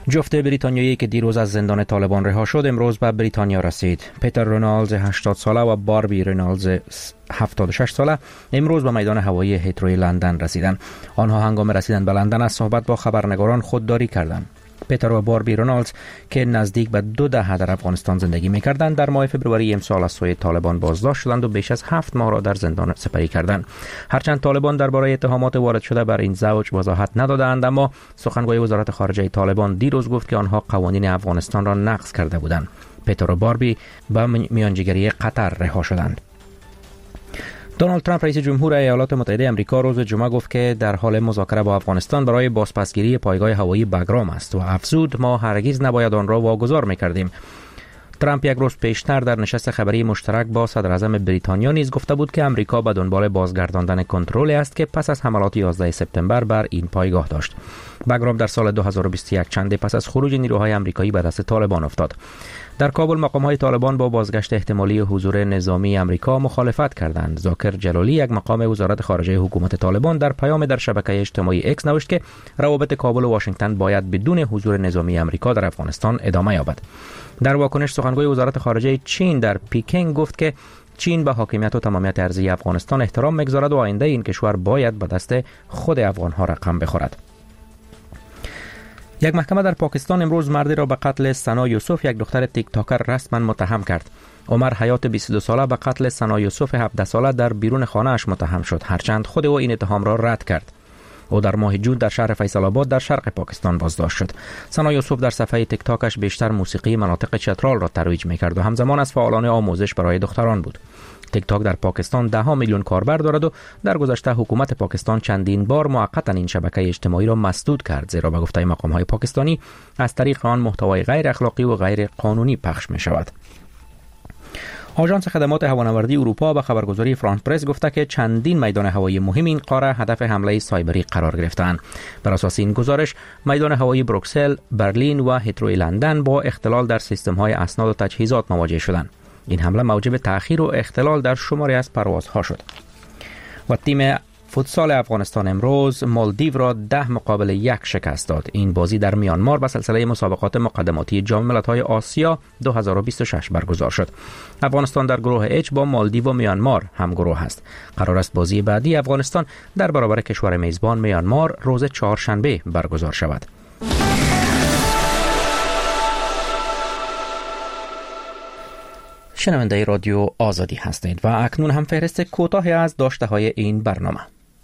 جفت بریتانیایی که دیروز از زندان طالبان رها شد امروز به بریتانیا رسید. پیتر رونالدز 80 ساله و باربی رونالدز 76 ساله امروز به میدان هوایی هیتروی لندن رسیدند. آنها هنگام رسیدن به لندن از صحبت با خبرنگاران خودداری کردند. پیتر و باربی رونالدز که نزدیک به 2 دهه در افغانستان زندگی می‌کردند در ماه فوریه امسال از سوی طالبان بازداشت شدند و بیش از 7 ماه را در زندان سپری کردند. هرچند طالبان درباره اتهامات وارد شده بر این زوج وضاحت ندادند، اما سخنگوی وزارت خارجه طالبان دیروز گفت که آنها قوانین افغانستان را نقض کرده بودند. پیتر و باربی به میانجیگری قطر رها شدند. دونالد ترامپ رئیس جمهور ایالات متحده آمریکا روز جمعه گفت که در حال مذاکره با افغانستان برای بازپسگیری پایگاه هوایی بگرام است و افزود ما هرگز نباید آن را واگذار می‌کردیم. ترامپ یک روز پیشتر در نشست خبری مشترک با صدر اعظم بریتانیا نیز گفته بود که آمریکا به دنبال بازگرداندن کنترل است که پس از حملات 11 سپتامبر بر این پایگاه داشت. بگرام در سال 2021 چندی پس از خروج نیروهای آمریکایی به دست طالبان افتاد. در کابل مقام‌های طالبان با بازگشت احتمالی حضور نظامی آمریکا مخالفت کردند. ذاکر جلالی یک مقام وزارت خارجه حکومت طالبان در پیام در شبکه اجتماعی اکس نوشت که روابط کابل و واشنگتن باید بدون حضور نظامی آمریکا در افغانستان ادامه یابد. در واکنش سخنگوی وزارت خارجه چین در پکین گفت که چین به حاکمیت و تمامیت ارضی افغانستان احترام می‌گذارد و آینده این کشور باید به دست خود افغان‌ها رقم بخورد. یک محکمه در پاکستان امروز مردی را به قتل سنا یوسف یک دختر تیک تاکر رسما متهم کرد. عمر حیات 22 ساله به قتل سنا یوسف 17 ساله در بیرون خانه اش متهم شد، هرچند خود او این اتهام را رد کرد. او در ماه جون در شهر فیصل آباد در شرق پاکستان بازداشت شد. سنا یوسف در صفحه تیک تاکش بیشتر موسیقی مناطق چترال را ترویج می‌کرد و همزمان از فعالان آموزش برای دختران بود. تیک تاک در پاکستان 10 میلیون کاربر دارد و در گذشته حکومت پاکستان چندین بار موقتا این شبکه اجتماعی را مسدود کرد، زیرا به گفته مقام‌های پاکستانی از طریق آن محتوای غیر اخلاقی و غیر قانونی پخش می‌شود. آژانس خدمات هوانوردی اروپا به خبرگزاری فرانس پرس گفته که چندین میدان هوایی مهم این قاره هدف حمله سایبری قرار گرفتند. بر اساس این گزارش میدان هوایی بروکسل، برلین و هیتروی لندن با اختلال در سیستم‌های اسناد و تجهیزات مواجه شدند. این حمله موجب تأخیر و اختلال در شماری از پروازها شد. و تیم فوتسال افغانستان امروز مالدیو را 10-1 شکست داد. این بازی در میانمار به سلسله مسابقات مقدماتی جام ملت‌های آسیا 2026 برگزار شد. افغانستان در گروه اچ با مالدیو و میانمار هم گروه است. قرار است بازی بعدی افغانستان در برابر کشور میزبان میانمار روز چهارشنبه برگزار شود. شنونده رادیو آزادی هستید و اکنون هم فهرست کوتاهی از داشته‌های این برنامه.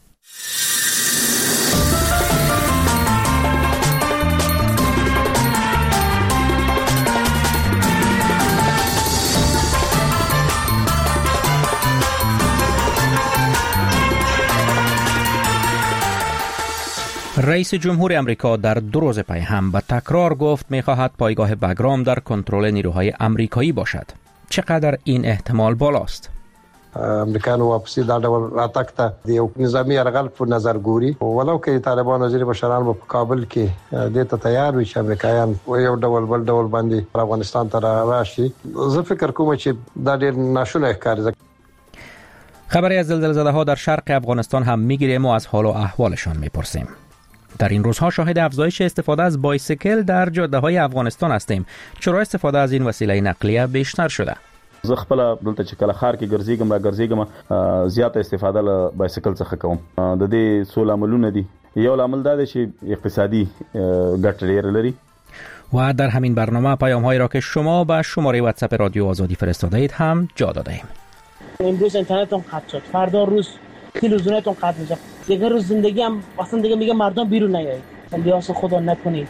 رئیس جمهور آمریکا در 2 روز پی هم به تکرار گفت می‌خواهد پایگاه بگرام در کنترل نیروهای آمریکایی باشد. چقدر این احتمال بالاست؟ امریکانو واپسی دا ډول راتګ ته د یو نظامی یرغل په نظر ګوري ولو کې طالبان وزیر بشاران په کابل کې د ته تیار وي چې امریکایان یو ډول بل ډول باندې افغانستان ته راشي. زه فکر کوم چې دا ډېر ناشونه ښکاري. خبری از زلزله زده‌ها در شرق افغانستان هم می‌گیریم و از حال و احوالشان می‌پرسیم. در این روزها شاهد افزایش استفاده از بایسیکل در جاده‌های افغانستان هستیم. چرا استفاده از این وسیله نقلیه بیشتر شده؟ زه خپل دلته چې کله ښار کې ګرځېږم زیاته استفاده له بایسیکل څخه کوم. د دې څو لاملونه دي. یو لامل دا دی چې اقتصادي ګټه ډېره لري. و در همین برنامه پیام‌هایی را که شما به شماره واتساپ رادیو آزادی فرستاده اید هم جا دادیم. امروز اینترنتتون قطع شد، فردا روز تلویزیونتون قطع میشه، دیگه روز زندگی هم اصلا دیگه میگه مردم بیرون نیایید. الیاس خدا نکنید.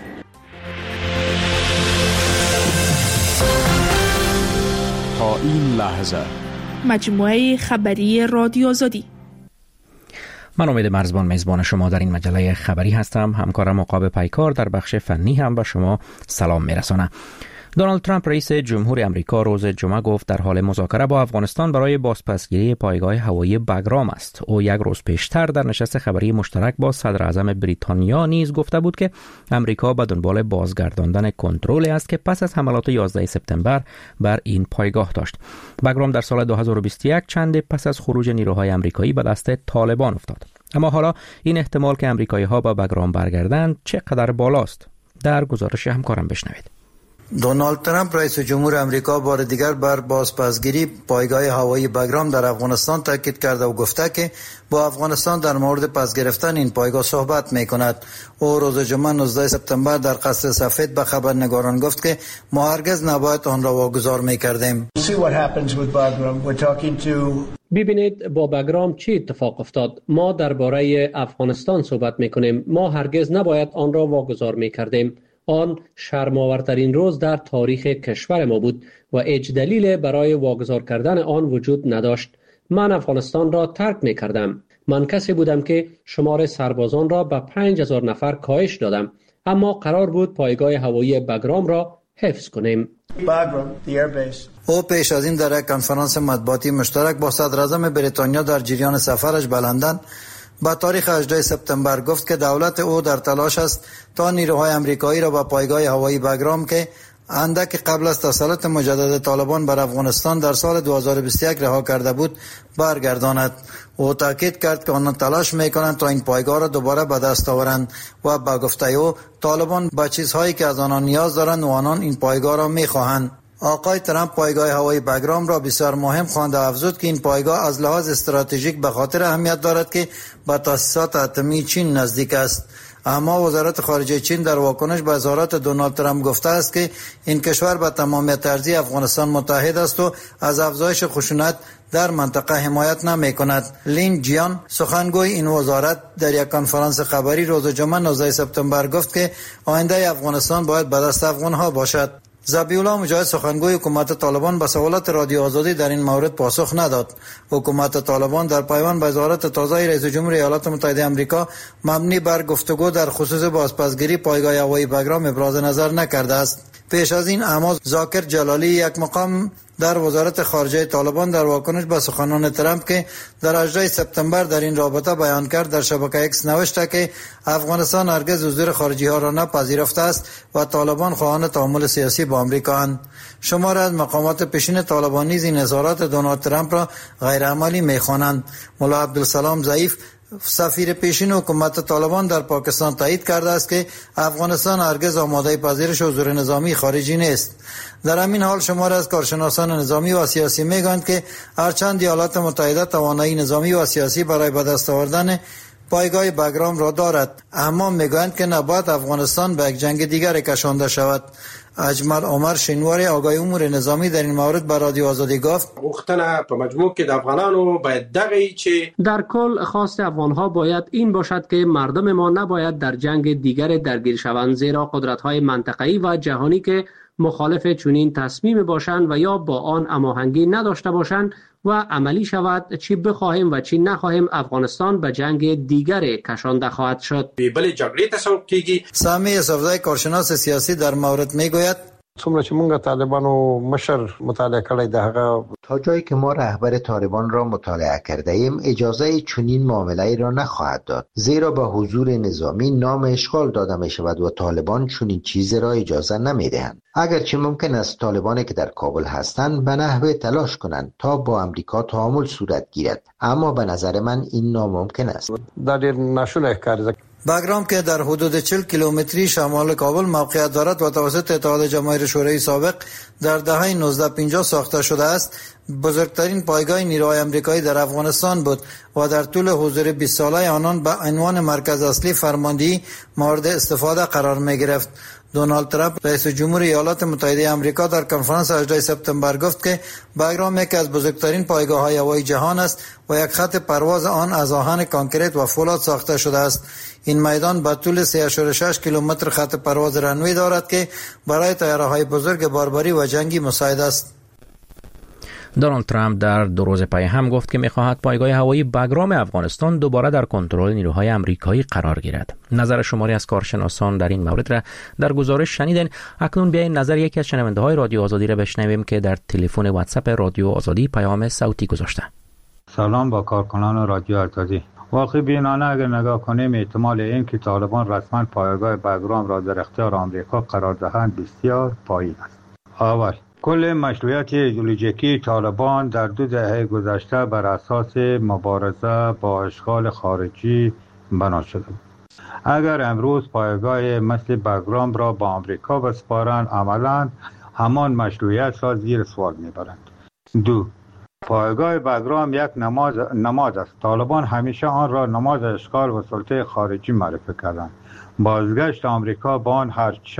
تا این لحظه مجموعه خبری رادیو آزادی. من امید مرزبان میزبان شما در این مجله خبری هستم. همکارم عقاب پیکار در بخش فنی هم به شما سلام میرسانه. دونالد ترامپ رئیس جمهور آمریکا روز جمعه گفت در حال مذاکره با افغانستان برای بازپسگیری پایگاه هوایی بگرام است. او یک روز پیشتر در نشست خبری مشترک با صدر اعظم بریتانیا نیز گفته بود که آمریکا به دنبال بازگرداندن کنترل است که پس از حملات 11 سپتامبر بر این پایگاه داشت. بگرام در سال 2021 چند پس از خروج نیروهای آمریکایی به دست طالبان افتاد. اما حالا این احتمال که آمریکایی‌ها به بگرام برگردند چقدر بالاست؟ در گزارش همکارم بشنوید. دونالد ترامپ رئیس جمهور امریکا بار دیگر بر بازپسگیری پایگاه هوایی بگرام در افغانستان تاکید کرده و گفته که با افغانستان در مورد پس گرفتن این پایگاه صحبت می کند. او روز جمعه 19 سپتامبر در قصر سفید به خبرنگاران گفت که ما هرگز نباید آن را واگذار می کردیم. ببینید با بگرام چه اتفاق افتاد. ما درباره افغانستان صحبت می کنیم. ما هرگز نباید آن را واگذار می کردیم. آن شرم‌آورترین روز در تاریخ کشور ما بود و هیچ دلیل برای واگذار کردن آن وجود نداشت. من افغانستان را ترک می کردم. من کسی بودم که شمار سربازان را به 5000 نفر کاهش دادم، اما قرار بود پایگاه هوایی بگرام را حفظ کنیم. او پیش از این در یک کنفرانس مطبوعاتی مشترک با صدراعظم بریتانیا در جریان سفرش به لندن با تاریخ 18 سپتامبر گفت که دولت او در تلاش است تا نیروهای امریکایی را به پایگاه هوایی بگرام که اندک قبل از تسلط مجدد طالبان بر افغانستان در سال 2021 رها کرده بود برگرداند. او تاکید کرد که آنها تلاش میکنند تا این پایگاه را دوباره به دست آورند و با گفته او طالبان با چیزهایی که از آنها نیاز دارند و آنان این پایگاه را میخواهند. آقای ترامپ پایگاه هوایی بگرام را بسیار مهم خوانده و افزود که این پایگاه از لحاظ استراتژیک به خاطر اهمیت دارد که به تاسیسات اتمی چین نزدیک است. اما وزارت خارجه چین در واکنش به اظهارات دونالد ترامپ گفته است که این کشور به تمامیت ارضی افغانستان متحد است و از افزایش خشونت در منطقه حمایت نمی کند. لین جیان سخنگوی این وزارت در یک کنفرانس خبری روز جمعه 19 سپتامبر گفت که آینده افغانستان باید به دست افغانها باشد. ذبیحالله مجاهد سخنگوی حکومت طالبان به سوالات رادیو آزادی در این مورد پاسخ نداد. حکومت طالبان در پیوند به اظهارات تازه رئیس جمهور ایالات متحده آمریکا مبنی بر گفتگو در خصوص بازپسگیری پایگاه هوایی بگرام ابراز نظر نکرده است. پیش از این اما ذاکر جلالی یک مقام در وزارت خارجه طالبان در واکنش به سخنان ترامپ که در 18 سپتامبر در این رابطه بیان کرد در شبکه ایکس نوشته که افغانستان هرگز حضور خارجی ها را نپذیرفته است و طالبان خواهان تعامل سیاسی با آمریکا اند. شمار از مقامات پیشین طالبان نیز این اظهارات دونالد ترامپ را غیر عملی می‌خوانند. ملا عبدالسلام ضعیف سفیر پیشین حکومت طالبان در پاکستان تایید کرده است که افغانستان هرگز آماده پذیرش حضور نظامی خارجی نیست. در همین حال شمار از کارشناسان نظامی و سیاسی میگویند که هرچند ایالات متحده توانایی نظامی و سیاسی برای به دست آوردن پایگاه بگرام را دارد، اما میگویند که نباید افغانستان به یک جنگ دیگر کشانده شود. اجمل عمر شینواری آقای امور نظامی در این مورد به رادیو آزادی گفت غوښتنه په مجموع کې د افغانانو باید دغه چې در کل خواست افغانها باید این باشد که مردم ما نباید در جنگ دیگر درگیر شوند، زیرا قدرت‌های منطقه‌ای و جهانی که مخالف چنین تصمیم باشند و یا با آن هماهنگی نداشته باشند و عملی شود، چی بخواهیم و چی نخواهیم افغانستان به جنگ دیگر کشانده خواهد شد. بلې جګړې تصور کیږي. سامی صفدی کارشناس سیاسی در مورد میگوید څومره چې موږ طالبانو مشر مطالعه کړی د هغه تا جایی که ما رهبر طالبان را مطالعه کرده ایم اجازه چنین معامله‌ای را نخواهد داد، زیرا به حضور نظامی نام اشغال داده می شود و طالبان چنین چیزی را اجازه نمی دهند. اگرچه ممکن است طالبانی که در کابل هستند به نحوی تلاش کنند تا با امریکا تعامل صورت گیرد، اما به نظر من این ناممکن است. دا ډېر ناشونی ښکاري. بگرام که در حدود 40 کیلومتری شمال کابل موقعیت دارد و توسط اتحاد جماهیر شوروی سابق در دهه 1950 ساخته شده است، بزرگترین پایگاه نیروهای آمریکایی در افغانستان بود و در طول حضور 20 ساله آنان به عنوان مرکز اصلی فرماندهی مورد استفاده قرار می گرفت. دونالد ترامپ رئیس جمهور ایالات متحده آمریکا در کنفرانس 18 سپتامبر گفت که بگرام یکی از بزرگترین پایگاه‌های هوایی جهان است و یک خط پرواز آن از آهن کانکریت و فولاد ساخته شده است. این میدان به طول 3.6 کیلومتر خط پرواز رنوی دارد که برای طیاره‌های بزرگ باربری و جنگی مساعد است. دونالد ترامپ در 2 روز پی هم گفت که می‌خواهد پایگاه هوایی بگرام افغانستان دوباره در کنترل نیروهای آمریکایی قرار گیرد. نظر شماری از کارشناسان در این مورد را در گزارش شنیدین. اکنون بیاین نظر یکی از شنونده‌های رادیو آزادی را بشنویم که در تلفن واتساپ رادیو آزادی پیام صوتی گذاشته. سلام با کارکنان رادیو آزادی. واقعی بینانه اگر نگاه کنیم احتمال این که طالبان رسما پایگاه بگرام را در اختیار آمریکا قرار دهند بسیار پایین است. اول کل مشروعیت ایدئولوژیکی طالبان در 2 دهه گذشته بر اساس مبارزه با اشغال خارجی بنا شده بود. اگر امروز پایگاه مثل بگرام را با آمریکا بسپارند عملاً همان مشروعیت را زیر سوال میبرند. 2. پایگاه بگرام یک نماد است. طالبان همیشه آن را نماد اشغال و سلطه خارجی معرفی کردند. بازگشت آمریکا با آن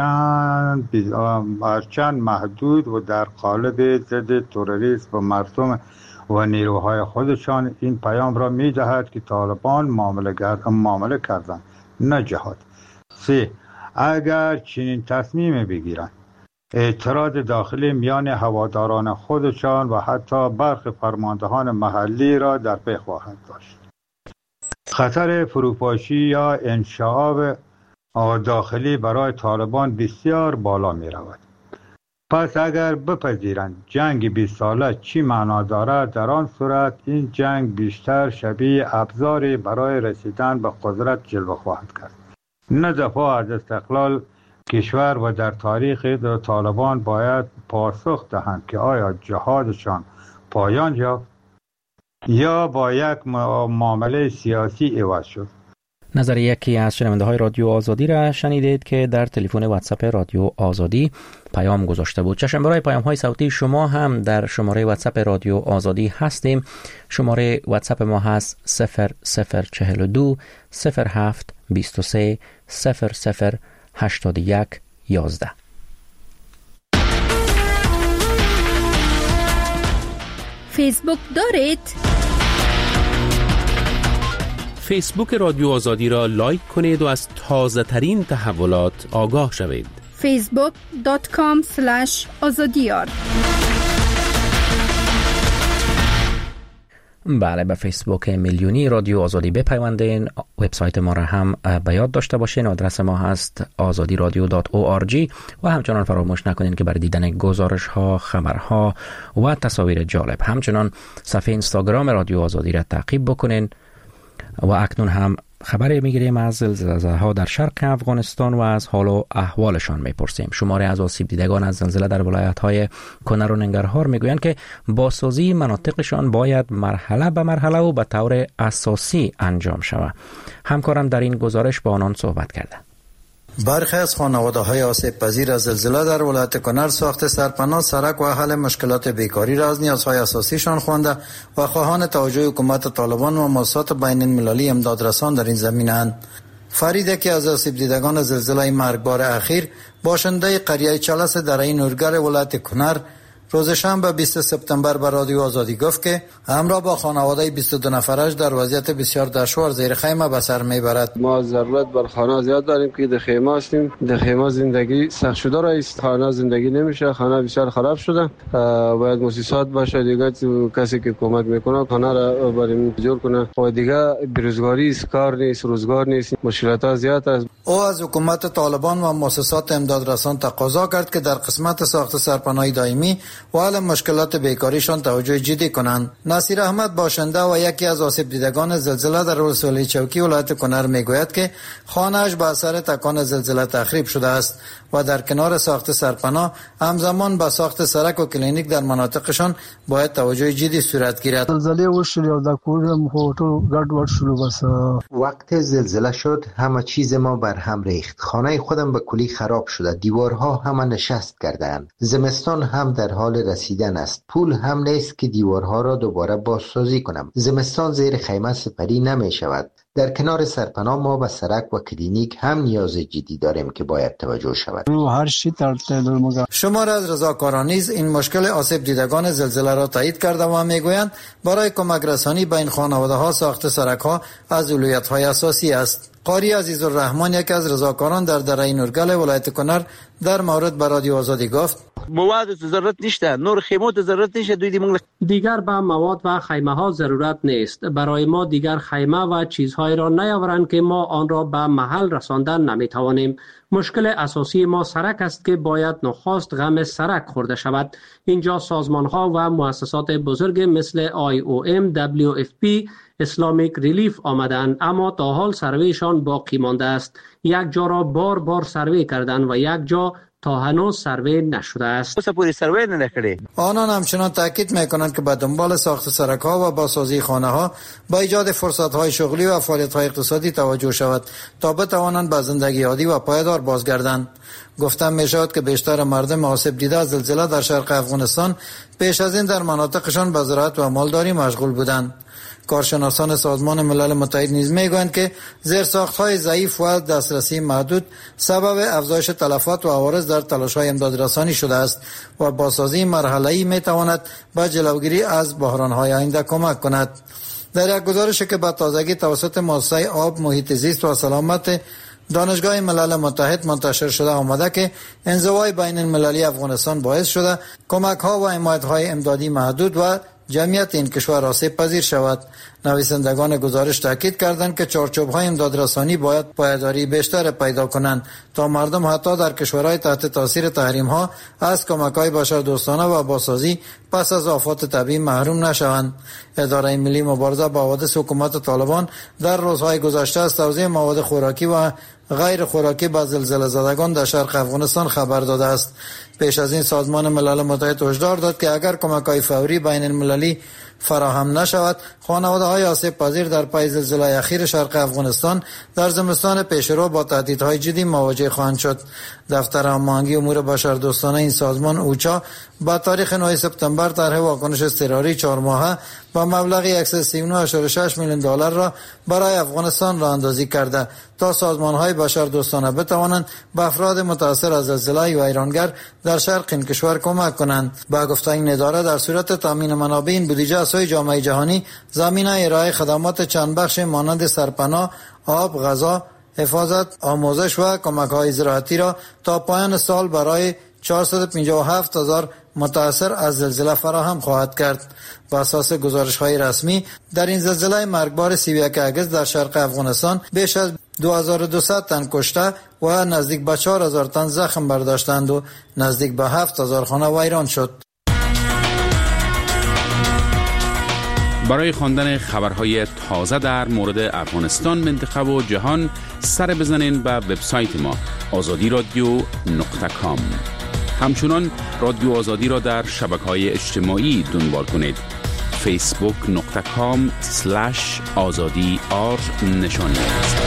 هرچند محدود و در قالب ضد تروریسم و مردم و نیروهای خودشان این پیام را می دهد که طالبان معامله کردند نه جهاد. 3. اگر چنین تصمیم بگیرند اعتراض داخلی میان هواداران خودشان و حتی برخی فرماندهان محلی را در پی خواهند داشت. خطر فروپاشی یا انشعاب داخلی برای طالبان بسیار بالا می رود. پس اگر بپذیرند جنگ 20 ساله چی معنا دارد، در آن صورت این جنگ بیشتر شبیه ابزاری برای رسیدن به قدرت جلوه خواهد کرد، نه دفاع از استقلال کشور. و در تاریخ طالبان باید پاسخ دهند که آیا جهادشان پایان یافت یا با یک معامله سیاسی عوض شد. نظر یکی از شنونده های رادیو آزادی را شنیدید که در تلفن واتساپ رادیو آزادی پیام گذاشته بود. چشم برای پیام های صوتی شما هم در شماره واتساپ رادیو آزادی هستیم. شماره واتساپ ما هست 0042 07 23 00 81 11. فیسبوک دارید؟ فیسبوک رادیو آزادی را لایک کنید و از تازه ترین تحولات آگاه شوید. facebook.com/azadiyar. بله، به فیسبوک میلیونی رادیو آزادی بپیوندین. وبسایت ما را هم به یاد داشته باشین. آدرس ما هست azadiradio.org و همچنان فراموش نکنین که برای دیدن گزارش ها، خبرها و تصاویر جالب همچنان صفحه اینستاگرام رادیو آزادی را تعقیب بکنین. و اکنون هم خبری میگیریم از زلزله ها در شرق افغانستان و از حال و احوالشان میپرسیم. شماری از آسیب دیدگان از زلزله در ولایت های کنر و ننگرهار میگویند که بازسازی مناطقشان باید مرحله به مرحله و به طور اساسی انجام شود. همکارم در این گزارش با آنان صحبت کرده. برخی از خانواده‌های آسیب پذیر از زلزله در ولایت کنر ساخت سرپناه، سرک و حل مشکلات بیکاری را از نیازهای اساسیشان خوانده و خواهان توجه حکومت طالبان و مؤسسات بین المللی امدادرسان در این زمینه‌اند. فرید که از آسیب دیدگان زلزله مرگبار اخیر، باشنده قریه چلس دره نورگر ولایت کنر، روز شنبه 20 سپتامبر به رادیو آزادی گفت که همراه با خانواده 22 نفرش در وضعیت بسیار دشوار زیر خیمه به سر میبرد. ما ضرورت بر خانه زیاد داریم که در خیمه هستیم. در خیمه زندگی سخت شده است. خانه زندگی نمیشه. خانه بسیار خراب شده. باید مؤسسات باشه دیگه، کسی که کمک میکنه خانه را بریم جور کنه. و دیگه بیروزگاری است، کار نیست، روزگار نیست، مشکلات زیاد است. او از حکومت طالبان و مؤسسات امدادرسان تقاضا کرد که در قسمت ساخت سرپناه دائمی و حل مشکلات بیکاریشان توجه جدی کنند. نصیر احمد باشنده و یکی از آسیب دیدگان زلزله در ولسوالی چوکی ولایت کنر میگوید که خانه‌اش به اثر تکان زلزله تخریب شده است و در کنار ساخت سرپناه همزمان به ساخت سرک و کلینیک در مناطقشان باید توجه جدی صورت گیرد. زلزله وشلی و د کورم هوټو ګډ وډ شروع بس. وقت زلزله شد همه چیز ما بر هم ریخت. خانه خودم به کلی خراب شده. دیوارها همه نشست کردند. زمستان هم در حال رسیدن است. پول هم نیست که دیوارها را دوباره بازسازی کنم. زمستان زیر خیمه سپری نمی شود. در کنار سرپناه ما به سرک و کلینیک هم نیاز جدی داریم که باید توجه شود. شمار از رضاکاران نیز این مشکل آسیب دیدگان زلزله را تایید کرده و میگویند برای کمک رسانی به این خانواده ها ساخت سرک ها از اولویت های اساسی است. قاری عزیزالرحمن یک از رضاکاران در دره نورگل ولایت کنر در مورد به رادیو آزادی گفت مواد ضرورت نیست، نور خیمات ضرورت نیست. دیگر به مواد و خیمه ها ضرورت نیست. برای ما دیگر خیمه و چیزهای را نیاورند که ما آن را به محل رساندن نمیتوانیم. مشکل اساسی ما سرک است که باید نخست غم سرک خورده شود. اینجا سازمان ها و مؤسسات بزرگ مثل IOM، WFP، اسلامیک ریلیف آمدند، اما تا حال سرویشان باقی مانده است. یک جا را بار سروی کردند و یک جا تا هنوز سروی نشده است. آنان همچنان تاکید میکنند که به دنبال ساخت سرک‌ها و بازسازی خانه‌ها با ایجاد فرصت‌های شغلی و فعالیت‌های اقتصادی توجه شود تا بتوانند به زندگی عادی و پایدار بازگردند. گفتم میشود که بیشتر مردم آسیب دیده از زلزله در شرق افغانستان پیش از این در مناطقشان به زراعت و مالداری مشغول بودند. کارشناسان سازمان ملل متحد نیز میگویند که زیرساخت‌های ضعیف و دسترسی محدود سبب افزایش تلفات و عوارض در تلاش‌های امدادرسانی شده است و بازسازی مرحله‌ای میتواند به جلوگیری از بحران‌های آینده کمک کند. در یک گزارشی که به تازگی توسط مؤسسه آب، محیط زیست و سلامت دانشگاه ملل متحد منتشر شده آمده که انزوای بین المللی افغانستان باعث شده کمک‌ها و حمایت‌های امدادی محدود و جمعیت این کشور آسیب پذیر شود. نویسندگان گزارش تاکید کردند که چارچوب‌های امدادرسانی باید پایداری بیشتر پیدا کنند تا مردم حتی در کشورهای تحت تاثیر تحریم‌ها از کمک‌های بشردوستانه و بازسازی پس از آفات طبیعی محروم نشوند. اداره ملی مبارزه با حوادث حکومت طالبان در روزهای گذشته از توزیع مواد خوراکی و غیر خوراکی به زلزله زدگان در شرق افغانستان خبر داده است. پیش از این سازمان ملل متحد هشدار داد که اگر کمک‌های فوری بین المللی فراهم نشود، خانواده‌های آسیب پذیر در پی زلزله اخیر شرق افغانستان در زمستان پیشرو با تهدیدهای جدی مواجه خواهند شد. دفتر هماهنگی امور بشردوستانه این سازمان اوچا با تاریخ 9 سپتامبر طرح واکنش اضطراری 4 ماهه با مبلغ 139.6 میلیون دلار را برای افغانستان راه اندازی کرده تا سازمان‌های بشردوستانه بتوانند به افراد متاثر از زلزله و ویرانگر در شرق این کشور کمک کنند. با گفته این اداره در صورت تامین منابع این بودجه از سوی جامعه جهانی زمینه ارائه خدمات چند بخش مانند سرپناه، آب، غذا، حفاظت، آموزش و کمک‌های زراعتی را تا پایان سال برای 457,000 متاثر از زلزله فراهم خواهد کرد. بر اساس گزارش‌های رسمی در این زلزله مرگبار 31 اگست در شرق افغانستان بیش از 2200 تن کشته و نزدیک به 4000 تن زخم برداشتند و نزدیک به 7000 خانه ویران شد. برای خواندن خبرهای تازه در مورد افغانستان، منطقه و جهان سر بزنین به وبسایت ما azadiradio.com. همچنان رادیو آزادی را در شبکه‌های اجتماعی دنبال کنید. facebook.com/azadi_r نشانی است.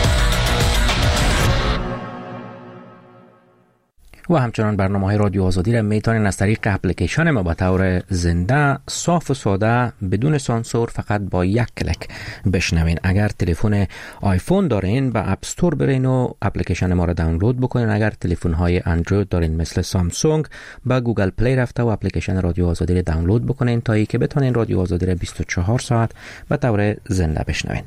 و همچنان برنامه‌های رادیو آزادی را میتونید از طریق اپلیکیشن ما به طور زنده، صاف و ساده، بدون سانسور، فقط با یک کلیک بشنوین. اگر تلفن آیفون دارین به اپ استور برین و اپلیکیشن ما را دانلود بکنین. اگر تلفن‌های اندروید دارین مثل سامسونگ، به گوگل پلی رفته و اپلیکیشن رادیو آزادی را دانلود بکنین تا اینکه بتونین رادیو آزادی را 24 ساعت به طور زنده بشنوین.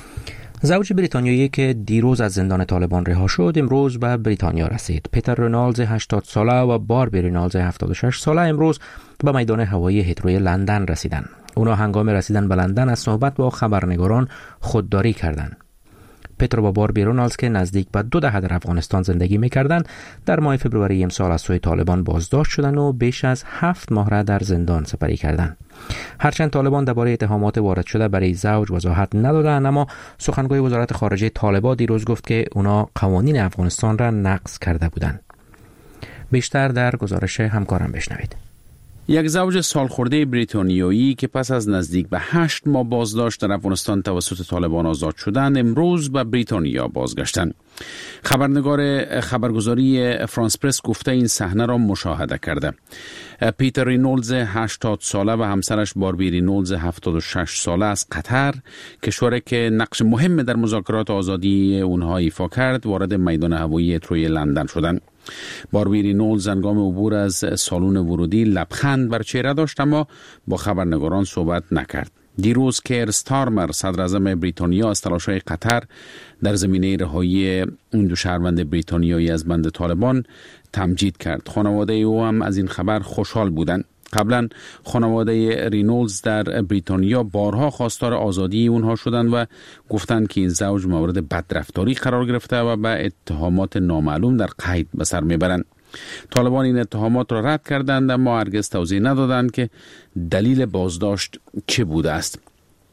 زوج بریتانیایی که دیروز از زندان طالبان رها شد امروز به بریتانیا رسید. پیتر رونالدز 80 ساله و باربی رونالدز 76 ساله امروز به میدان هوایی هیتروی لندن رسیدند. اونا هنگام رسیدن به لندن از صحبت با خبرنگاران خودداری کردند. پیتر و باربی رونالدز که نزدیک به 2 دهه در افغانستان زندگی می‌کردند، در ماه فوریه امسال از سوی طالبان بازداشت شدند و بیش از 7 ماه را در زندان سپری کردند. هرچند طالبان درباره اتهامات وارد شده برای زوج وضاحت ندادند، اما سخنگوی وزارت خارجه طالبان دیروز گفت که اونا قوانین افغانستان را نقض کرده بودند. بیشتر در گزارش همکارم بشنوید. یک زوج سالخورده بریتانیایی که پس از نزدیک به 8 ماه بازداشت در افغانستان توسط طالبان آزاد شدند امروز به بریتانیا بازگشتند. خبرنگار خبرگزاری فرانس پرس گفته این صحنه را مشاهده کرده. پیتر رینولدز 80 ساله و همسرش باربی رینولدز 76 ساله از قطر، کشوری که نقش مهم در مذاکرات آزادی اونها ایفا کرد، وارد میدان هوایی هیتروی لندن شدند. باربی رینولدز هنگام عبور از سالن ورودی لبخند بر چهره داشت اما با خبرنگاران صحبت نکرد. دیروز کیر استارمر صدر اعظم بریتانیا از تلاش‌های قطر در زمینه رهایی این 2 شهروند بریتانیایی از بند طالبان تمجید کرد. خانواده او هم از این خبر خوشحال بودند. قبلا خانواده رینولدز در بریتانیا بارها خواستار آزادی اونها شدند و گفتند که این زوج مورد بدرفتاری قرار گرفته و به اتهامات نامعلوم در قید به سر میبرند. طالبان این اتهامات را رد کردند اما هرگز توضیح ندادند که دلیل بازداشت چه بوده است.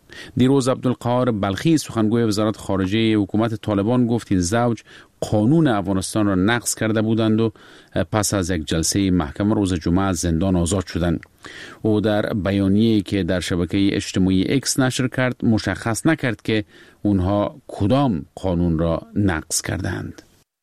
دیروز عبدالقاهر بلخی سخنگوی وزارت خارجه حکومت طالبان گفت این زوج قانون افغانستان را نقض کرده بودند و پس از یک جلسه محکمه روز جمعه از زندان آزاد شدند. او در بیانیه‌ای که در شبکه اجتماعی اکس نشر کرد مشخص نکرد که اونها کدام قانون را نقض کردند.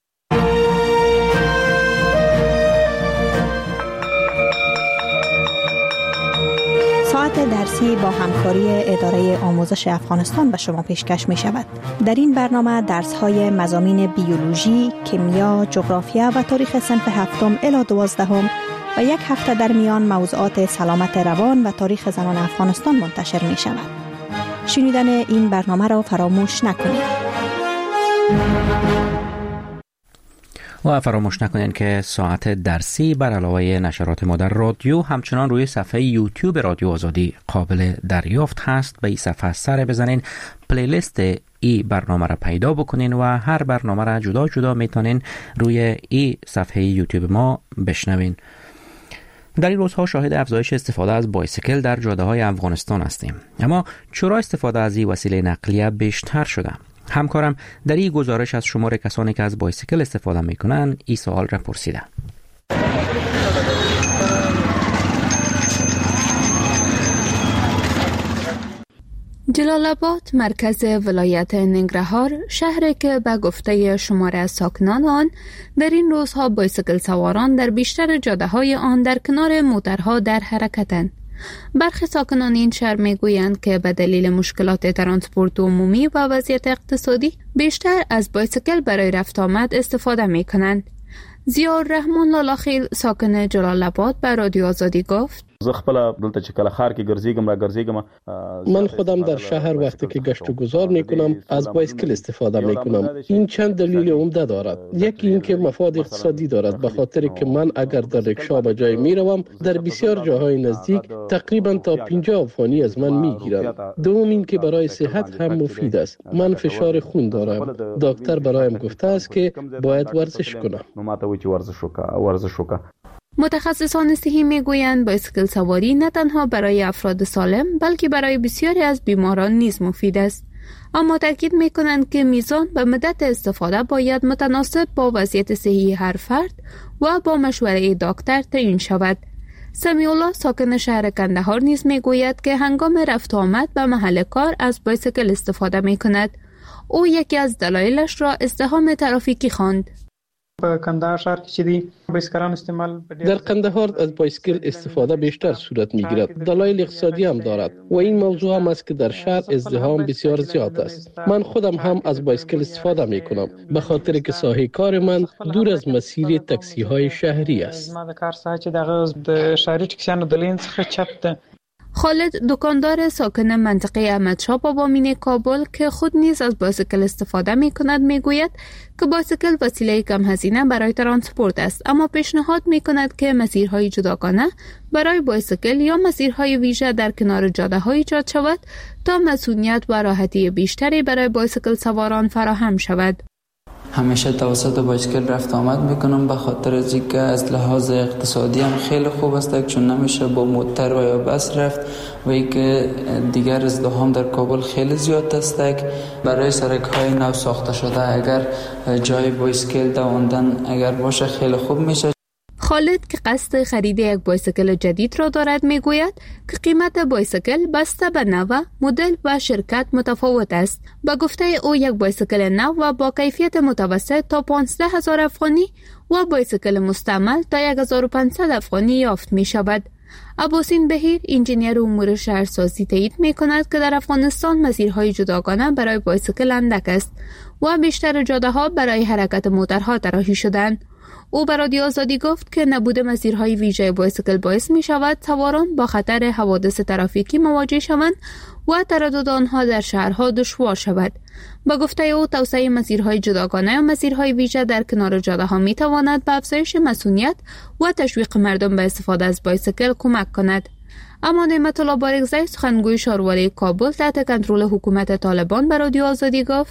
ساعت درسی با همکاری اداره آموزش افغانستان به شما پیشکش می شود. در این برنامه درس‌های مضامین بیولوژی، کیمیا، جغرافیا و تاریخ صنف 7 الی 12 و یک هفته در میان موضوعات سلامت روان و تاریخ زنان افغانستان منتشر می شود. شنیدن این برنامه را فراموش نکنید. و فراموش نکنید که ساعت درسی بر علاوه نشرات ما در رادیو همچنان روی صفحه یوتیوب رادیو آزادی قابل دریافت هست. به این صفحه سر بزنین، پلیلیست ای برنامه را پیدا بکنین و هر برنامه را جدا جدا میتونین روی ای صفحه یوتیوب ما بشنوین. در این روزها شاهد افزایش استفاده از بایسیکل در جاده‌های افغانستان هستیم. اما چرا استفاده از این وسیله نقلیه بیشتر شده؟ همکارم در این گزارش از شمار کسانی که از بایسیکل استفاده میکنن این سوال را پرسیده. جلال آباد، مرکز ولایت ننگرهار، شهری که به گفته شمار از ساکنان آن در این روزها بایسیکل سواران در بیشتر جاده‌های آن در کنار موترها در حرکتند. برخی ساکنان این شهر میگویند که به دلیل مشکلات ترانسپورت عمومی و وضعیت اقتصادی بیشتر از بایسیکل برای رفت آمد استفاده میکنند. ضیاءالرحمن لالاخیل ساکن جلال آباد به رادیو آزادی گفت: من خودم در شهر وقتی که گشت و گذار میکنم از بایسکل استفاده میکنم. این چند دلیل عمده دارد. یکی این که مفاد اقتصادی دارد، به خاطر که من اگر در رکشا به جای میروم در بسیار جاهای نزدیک تقریبا تا 50 افغانی از من میگیرند. دوم این که برای صحت هم مفید است. من فشار خون دارم. دکتر برایم گفته است که باید ورزش کنم. متخصصان صحی میگویند بایسکل سواری نه تنها برای افراد سالم بلکه برای بسیاری از بیماران نیز مفید است. اما تاکید میکنند که میزان و مدت استفاده باید متناسب با وضعیت صحی هر فرد و با مشوره دکتر تعیین شود. سمیع الله ساکن شهر کندهار نیز میگوید که هنگام رفت آمد به محل کار از بایسکل استفاده میکند. او یکی از دلایلش را ازدحام ترافیکی خواند. په کندهار ښار کې چې دی بایسکلان استعمال در کندهار از بایسکل استفاده بیشتر صورت میگیرد. دلایل اقتصادی هم دارد و این موضوع هم است که در شهر ازدحام بسیار زیاد است. من خودم هم از بایسکل استفاده میکنم به خاطر که ساحه کار من دور از مسیر تاکسی های شهری است. ما د کار ساحه چې د شهري ټکسیانو د لین څخه چپ ده. خالد دکاندار ساکن منطقه احمدشاه بابامین کابل که خود نیز از بایسکل استفاده می کند می گوید که بایسکل وسیله کم هزینه برای ترانسپورت است، اما پیشنهاد می کند که مسیرهای جداگانه برای بایسکل یا مسیرهای ویژه در کنار جاده ایجاد شود تا مسئولیت و راحتی بیشتری برای بایسکل سواران فراهم شود. همیشه توسط بایسکل رفت آمد میکنم به خاطر از اینکه از لحاظ اقتصادی هم خیلی خوب است، چون نمیشه با موتر و یا بس رفت و اینکه دیگر ازدحام در کابل خیلی زیاد است. برای سرک های نو ساخته شده اگر جای بایسکل دواندن اگر باشه خیلی خوب میشه. خالد که قصد خرید یک بایسکل جدید را دارد میگوید که قیمت بایسکل بسته به نوع، مدل و شرکت متفاوت است. به گفته او یک بایسکل نو و با کیفیت متوسط تا 15,000 افغانی و بایسکل مستعمل تا 1,500 افغانی یافت می شود. عباسین بهیر انجینیر امور شهرسازی تایید می کند که در افغانستان مسیرهای جداگانه برای بایسکل اندک است و بیشتر جاده‌ها برای حرکت موترها طراحی شدند. او به رادیو آزادی گفت که نبود مسیرهای ویژه بایسکل باعث می شود سواران با خطر حوادث ترافیکی مواجه شوند و تردد آنها در شهرها دشوار شود. با گفته او توسعه مسیرهای جداگانه و مسیرهای ویژه در کنار جاده‌ها می تواند به افزایش مسئولیت و تشویق مردم به استفاده از بایسکل کمک کند. اما نعمت الله بارگزی سخنگوی شاروالی کابل تحت کنترل حکومت طالبان به رادیو آزادی گفت: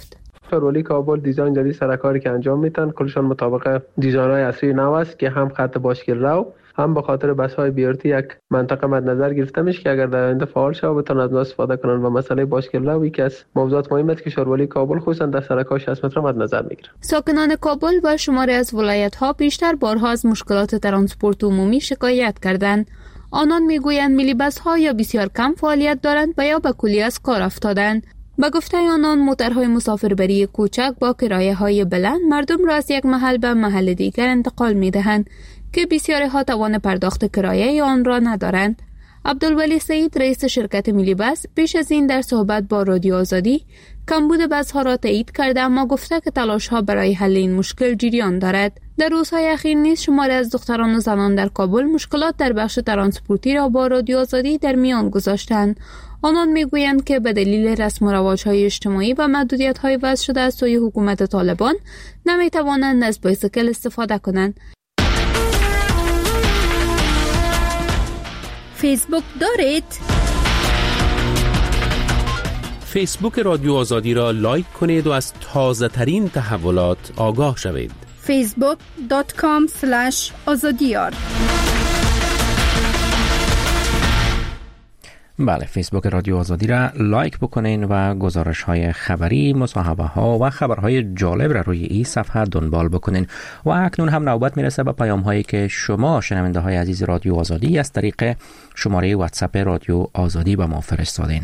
شهرولی کابل دیزاین جدید سرکاری که انجام میدن کلشان مطابق دیزاین‌های عصری نو است که هم خط باشکل رو هم به خاطر بس‌های بیارتی یک منطقه مد نظر گرفته میشه که اگر در آینده فعال شه بتونن از اون استفاده کنن و مسئله باشکل رو یکی از موضوعات مهم است که شهرولی کابل خصوصا در سرک‌های 60 متر مد نظر میگیره. ساکنان کابل و شماری از ولایت‌ها بیشتر بارها از مشکلات ترانسپورت عمومی شکایت کردند. آنان میگویند میلیبس‌ها یا بسیار کم فعالیت دارند و یا به کلی از کار افتادند. با گفته آنان موتورهای مسافربری کوچک با کرایه‌های بلند مردم را از یک محل به محل دیگر انتقال می‌دهند که بسیارها توان پرداخت کرایه آن را ندارند. عبدالولی سعید رئیس شرکت میلیبس پیش از این در صحبت با رادیو آزادی کمبود بس‌ها را تایید کرده اما گفته که تلاش‌ها برای حل این مشکل جریان دارد. در روزهای اخیر نیز شماری از دختران و زنان در کابل مشکلات در بخش ترانسپورتی را با رادیو آزادی در میان گذاشتند. آنان میگویند که به دلیل رسم و رواج‌های اجتماعی و محدودیت‌های وضع شده از سوی حکومت طالبان نمی‌توانند از بایسکل استفاده کنند. فیسبوک دارید؟ فیسبوک رادیو آزادی را لایک کنید و از تازه ترین تحولات آگاه شوید. facebook.com/azadiyar. بله، فیسبوک رادیو آزادی را لایک بکنین و گزارش های خبری، مصاحبه ها و خبرهای جالب را روی این صفحه دنبال بکنین. و اکنون هم نوبت میرسه به پیام هایی که شما شنونده های عزیز رادیو آزادی از طریق شماره واتساپ رادیو آزادی به ما فرستادین.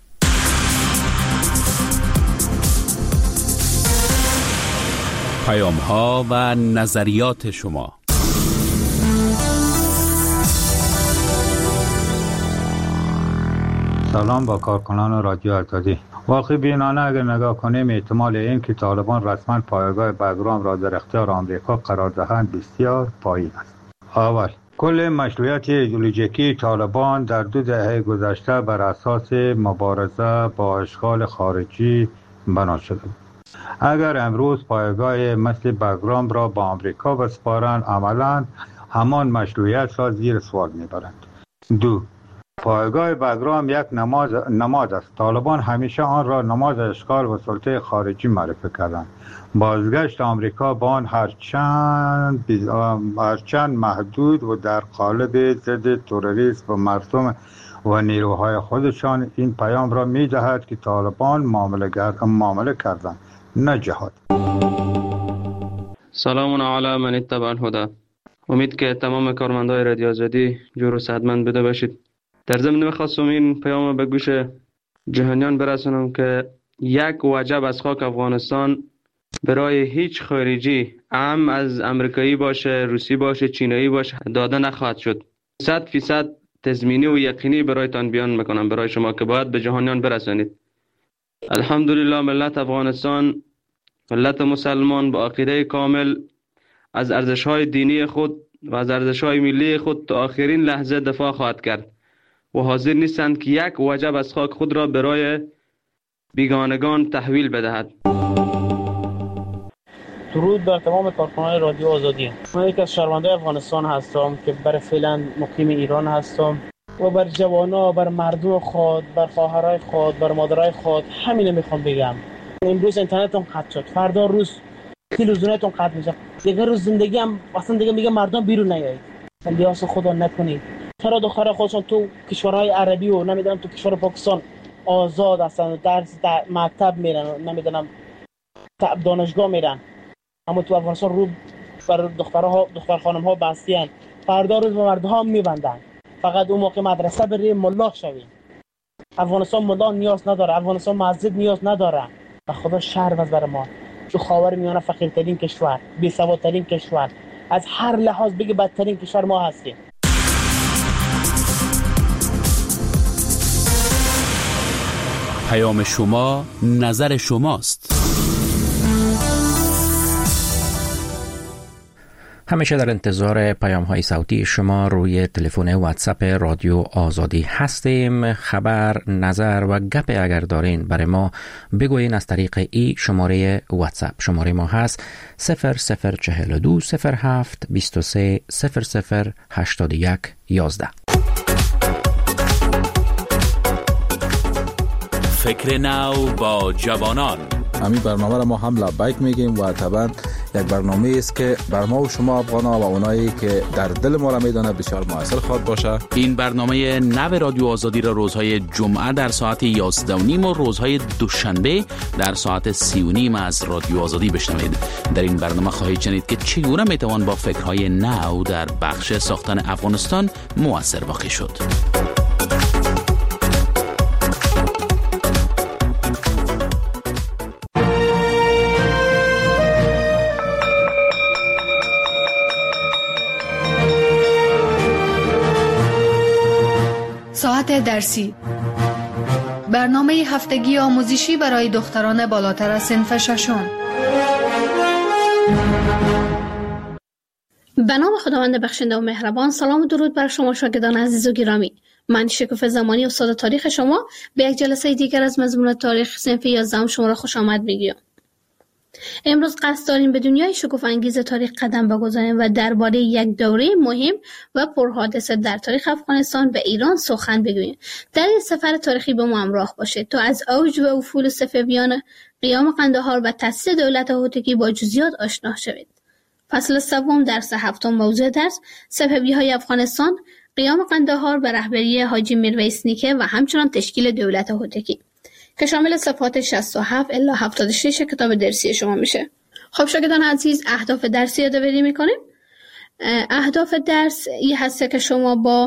پیام ها و نظریات شما. سلام با کارکنان رادیو آزادی. واقعی بینانه اگر نگاه کنیم احتمال این که طالبان رسما پایگاه بگرام را در اختیار آمریکا قرار دهند بسیار پایین است. اول، کل مشروعیت ایدئولوژیکی طالبان در 2 دهه گذشته بر اساس مبارزه با اشغال خارجی بنا شده بود. اگر امروز پایگاه مثل بگرام را با آمریکا بسپارند عملاً همان مشروعیت را زیر سوال میبرند. 2. پایگاه بگرام یک نماد است. طالبان همیشه آن را نماد اشغال و سلطه خارجی معرفی کردند. بازگشت آمریکا با آن هرچند محدود و در قالب ضد تروریسم و مردم و نیروهای خودشان این پیام را می دهد که طالبان معامله کردند، نه جهاد. سلام علی من اتبع الهدی. امید که تمام کارمندای رادیو آزادی جور و صحتمند بوده باشید. در ضمن می‌خواستم این پیام به گوش جهانیان برسونم که یک وجب از خاک افغانستان برای هیچ خارجی، هم از امریکایی باشه، روسی باشه، چینایی باشه، داده نخواهد شد. 100% تضمینی و یقینی برایتان بیان میکنم برای شما که باید به جهانیان برسانید. الحمدلله ملت افغانستان، ملت مسلمان با عقیده کامل از ارزش‌های دینی خود و از ارزش‌های ملی خود تا آخرین لحظه دفاع خواهد کرد و حاضر نیستند که یک وجب از خاک خود را برای بیگانگان تحویل بدهد. درود بر تمام کارکنان رادیو آزادی. من یک از شهروندان افغانستان هستم که برای فعلا مقیم ایران هستم و بر جوانا، بر مردم خود، بر خواهرای خود، بر مادرای خود همینو میخوام بگم. امروز اینترنتم قطع شد، فردا روز تلویزیونتون قطع میشه، دیگه روز زندگی هم اصلا دیگه میگه مردم بیرون نیایید. الیاس خدا نکنید. چرا دخترای خودشون تو کشورهای عربی و نمیدونم تو کشور پاکستان آزاد هستن، درس مکتب میرن، نمیدونم دانشگاه میرن، اما تو افغانستان رو بر دختر خانم ها بستیان. فردا روز به مردها میبندن. فقط اون موقع مدرسه بری ملا شوی. افغانستان ملا نیاز نداره، افغانستان مسجد نیاز نداره. و خدا شر وز بر ما. تو خاورمیانه فقیرترین کشور، بی‌سوادترین کشور، از هر لحاظ بگی بدترین کشور ما هستیم. پیام شما، نظر شماست. همیشه در انتظار پیام های صوتی شما روی تلفن واتساپ رادیو آزادی هستیم. خبر، نظر و گپ اگر دارین برای ما بگوین از طریق ای شماره واتساپ. شماره ما هست 0042 07 23 00 81 11. فکر نو با جوانان. همین برنامه را ما هم لبیک میگیم و طبعا یک برنامه است که بر ما و شما افغان‌ها و اونایی که در دل ما را میدانه بسیار موثر خواهد باشه. این برنامه نو رادیو آزادی را روزهای جمعه در ساعت 11:30 و روزهای دوشنبه در ساعت 3:30 از رادیو آزادی بشنوید. در این برنامه خواهید شنید که چگونه میتوان با فکرهای نو در بخش ساختن افغانستان موثر واقع شد. ساعت درسی، برنامه هفتگی آموزشی برای دختران بالاتر از صنف ششم. به نام خداوند بخشنده و مهربان. سلام و درود بر شما شاگردان عزیز و گرامی. من شکوفه زمانی استاد تاریخ شما به یک جلسه دیگر از مضمون تاریخ صنف 11 شما را خوش آمد میگویم. امروز قصد داریم به دنیای شکوفه انگیز تاریخ قدم بگذاریم و درباره یک دوره مهم و پرحادثه در تاریخ افغانستان و ایران سخن بگوییم. در این سفر تاریخی با ما همراه باشید تا از اوج و افول صفویان، قیام قندهار و تأسیس دولت هوتکی با جزئیات آشنا شوید. فصل سوم درس هفتم موضوع درس صفوی‌های افغانستان، قیام قندهار به رهبری حاجی میرویس نیکه و همچنان تشکیل دولت هوتکی که شامل صفحات 67 الی 76 کتاب درسی شما میشه. خب شاگردان عزیز، اهداف درسی یادآوری میکنیم. اهداف درس این هست که شما با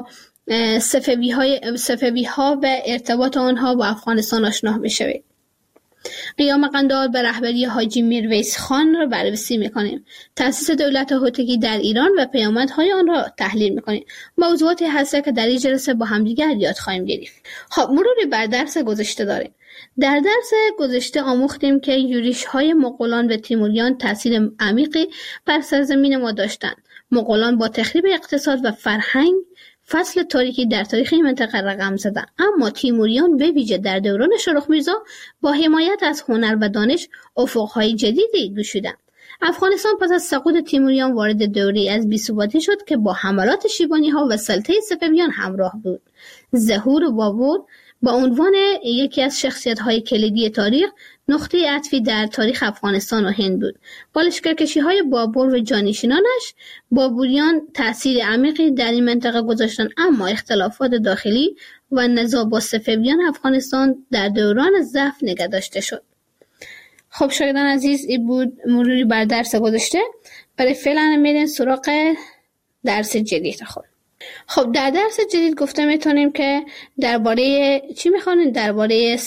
صفوی‌ها و ارتباط آنها با افغانستان آشنا میشوید. قیام قندهار به رهبری حاجی میرویس خان را بررسی میکنیم. تأسیس دولت هوتکی در ایران و پیامدهای آن را تحلیل میکنیم. موضوعاتی هست که در این جلسه با همدیگر یاد خواهیم گرفت. خب مروری بر درس گذشته داریم. در درس گذشته آموختیم که یورش‌های مغولان و تیموریان تأثیر عمیقی بر سرزمین ما داشتند. مغولان با تخریب اقتصاد و فرهنگ فصل تاریکی در تاریخ این منطقه رقم زدند، اما تیموریان به ویژه در دوران شاروخ میرزا با حمایت از هنر و دانش افق‌های جدیدی گشودند. افغانستان پس از سقوط تیموریان وارد دوره‌ای از بی‌ثباتی شد که با حملات شیبانی‌ها و سلطه صفویان همراه بود. ظهور بابور با عنوان یکی از شخصیت‌های کلیدی تاریخ نقطه عطفی در تاریخ افغانستان و هند بود. با لشکرکشی‌های بابور و جانشینانش، بابوریان تأثیر عمیقی در این منطقه گذاشتند، اما اختلافات داخلی و نزاع با صفویان افغانستان در دوران ضعف نگه داشته شد. خب شاگردان عزیز، این بود مروری بر درس گذشته. برای فعلا میریم سراغ درس جدید خود. خب در درس جدید گفته میتونیم که درباره چی میخوانیم؟ درباره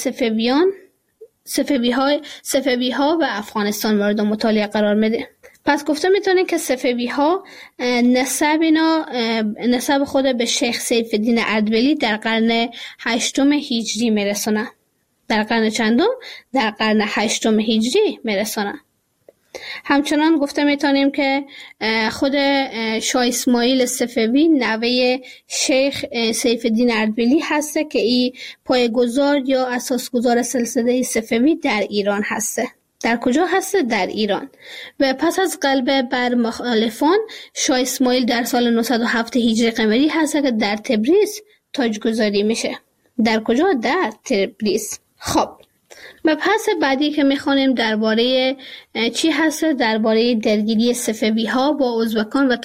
صفوی‌ها و افغانستان مورد مطالعه قرار میده. پس گفته میتونیم که صفوی‌ها نسب خود به شیخ سیف الدین اردبیلی در قرن 8 هجری میرسونه. در قرن چندم؟ در قرن 8 هجری میرسونه. همچنان گفته میتونیم که خود شاه اسماعیل صفوی نوه شیخ سیف الدین اردبیلی هسته که این پایه‌گذار یا اساسگذار سلسله صفوی در ایران هسته. در کجا هسته؟ در ایران. و پس از غلبه بر مخالفان شاه اسماعیل در سال 907 هجری قمری هسته که در تبریز تاجگذاری میشه. در کجا؟ در تبریز. خب مبحث بعدی که میخوانیم درباره چی هست؟ درباره درگیری صفوی‌ها با ازبکان و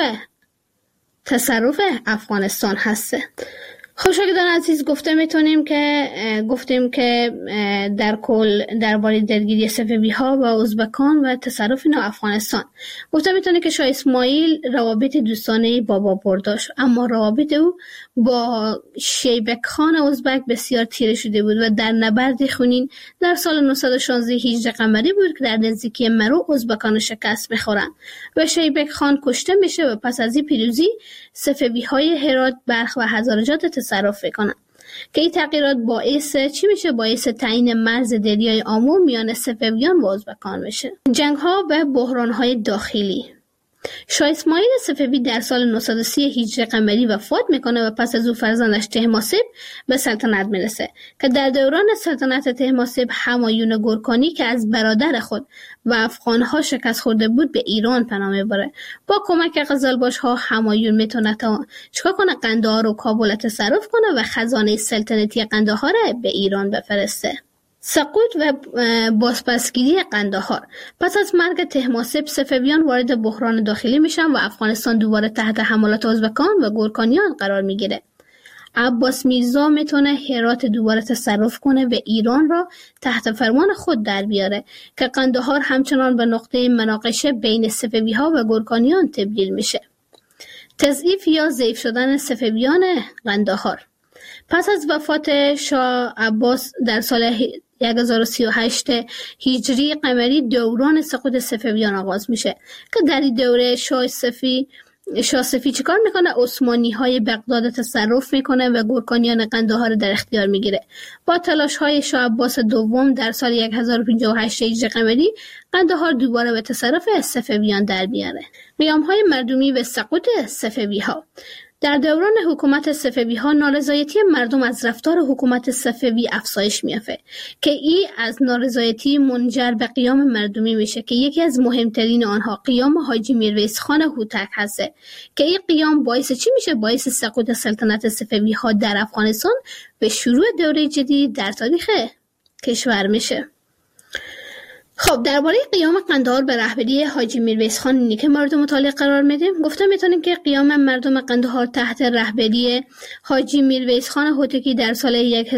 تصرف افغانستان هست. خب شاگردان عزیز، گفتیم که در کل درباره درگیری صفوی‌ها با ازبکان و تصرف اینا افغانستان گفته میتونه که شاه اسماعیل روابط دوستانه با بابر داشت، اما روابط او با شیبک خان ازبک بسیار تیره شده بود و در نبرد خونین در سال 916 هجری قمری بود که در نزدیکی مرو ازبکان شکست میخورن و شیبک خان کشته میشه و پس از این پیروزی صفوی‌های هرات، بلخ و هزارجات تصرف میکنن که این تغییرات باعث چی میشه؟ باعث تعیین مرز دریای آمو میان صفویان و ازبکان میشه. جنگ ها و بحران های داخلی. شاه اسماعیل صفوی در سال 930 هجری قمری وفات میکنه و پس از او فرزندش طهماسب به سلطنت میرسه که در دوران سلطنت طهماسب همایون گورکانی که از برادر خود و افغانها شکست خورده بود به ایران پناه میبره. با کمک قزلباش‌ها همایون میتونه تا چیکار کنه؟ قندهار و کابل تصرف کنه و خزانه سلطنتی قندهار به ایران بفرسته. سقوط و بازپسگیری قندهار. پس از مرگ طهماسب، صفویان وارد بحران داخلی میشن و افغانستان دوباره تحت حملات ازبکان و گورکانیان قرار میگیره. عباس میرزا میتونه هرات دوباره تصرف کنه و ایران را تحت فرمان خود در بیاره که قندهار همچنان به نقطه مناقشه بین صفوی‌ها و گورکانیان تبدیل میشه. تضعیف یا ضعیف شدن صفویان قندهار. پس از وفات شاه عباس در سال 1038 هجری قمری دوران سقوط صفویان آغاز میشه که در این دوره شاه صفی چیکار میکنه؟ عثمانی های بغداد تصرف میکنه و گورکانیان قندهار در اختیار میگیره. با تلاش های شاه عباس دوم در سال 1058 هجری قمری قندهار دوباره به تصرف صفویان در بیاره. قیام های مردمی و سقوط صفوی ها. در دوران حکومت صفوی‌ها نارضایتی مردم از رفتار حکومت صفوی افزایش می‌یافته که این از نارضایتی منجر به قیام مردمی میشه که یکی از مهمترین آنها قیام حاجی میرویس خان هوتک هسته که این قیام باعث چی میشه؟ باعث سقوط سلطنت صفوی‌ها در افغانستان و شروع دوره جدید در تاریخ کشور میشه. خب درباره قیام قندهار به رهبری حاجی میرویس خان اینی که مورد مطالعه قرار میدیم. گفته میتونیم که قیام مردم قندهار تحت رهبری حاجی میرویس خان هوتکی در سال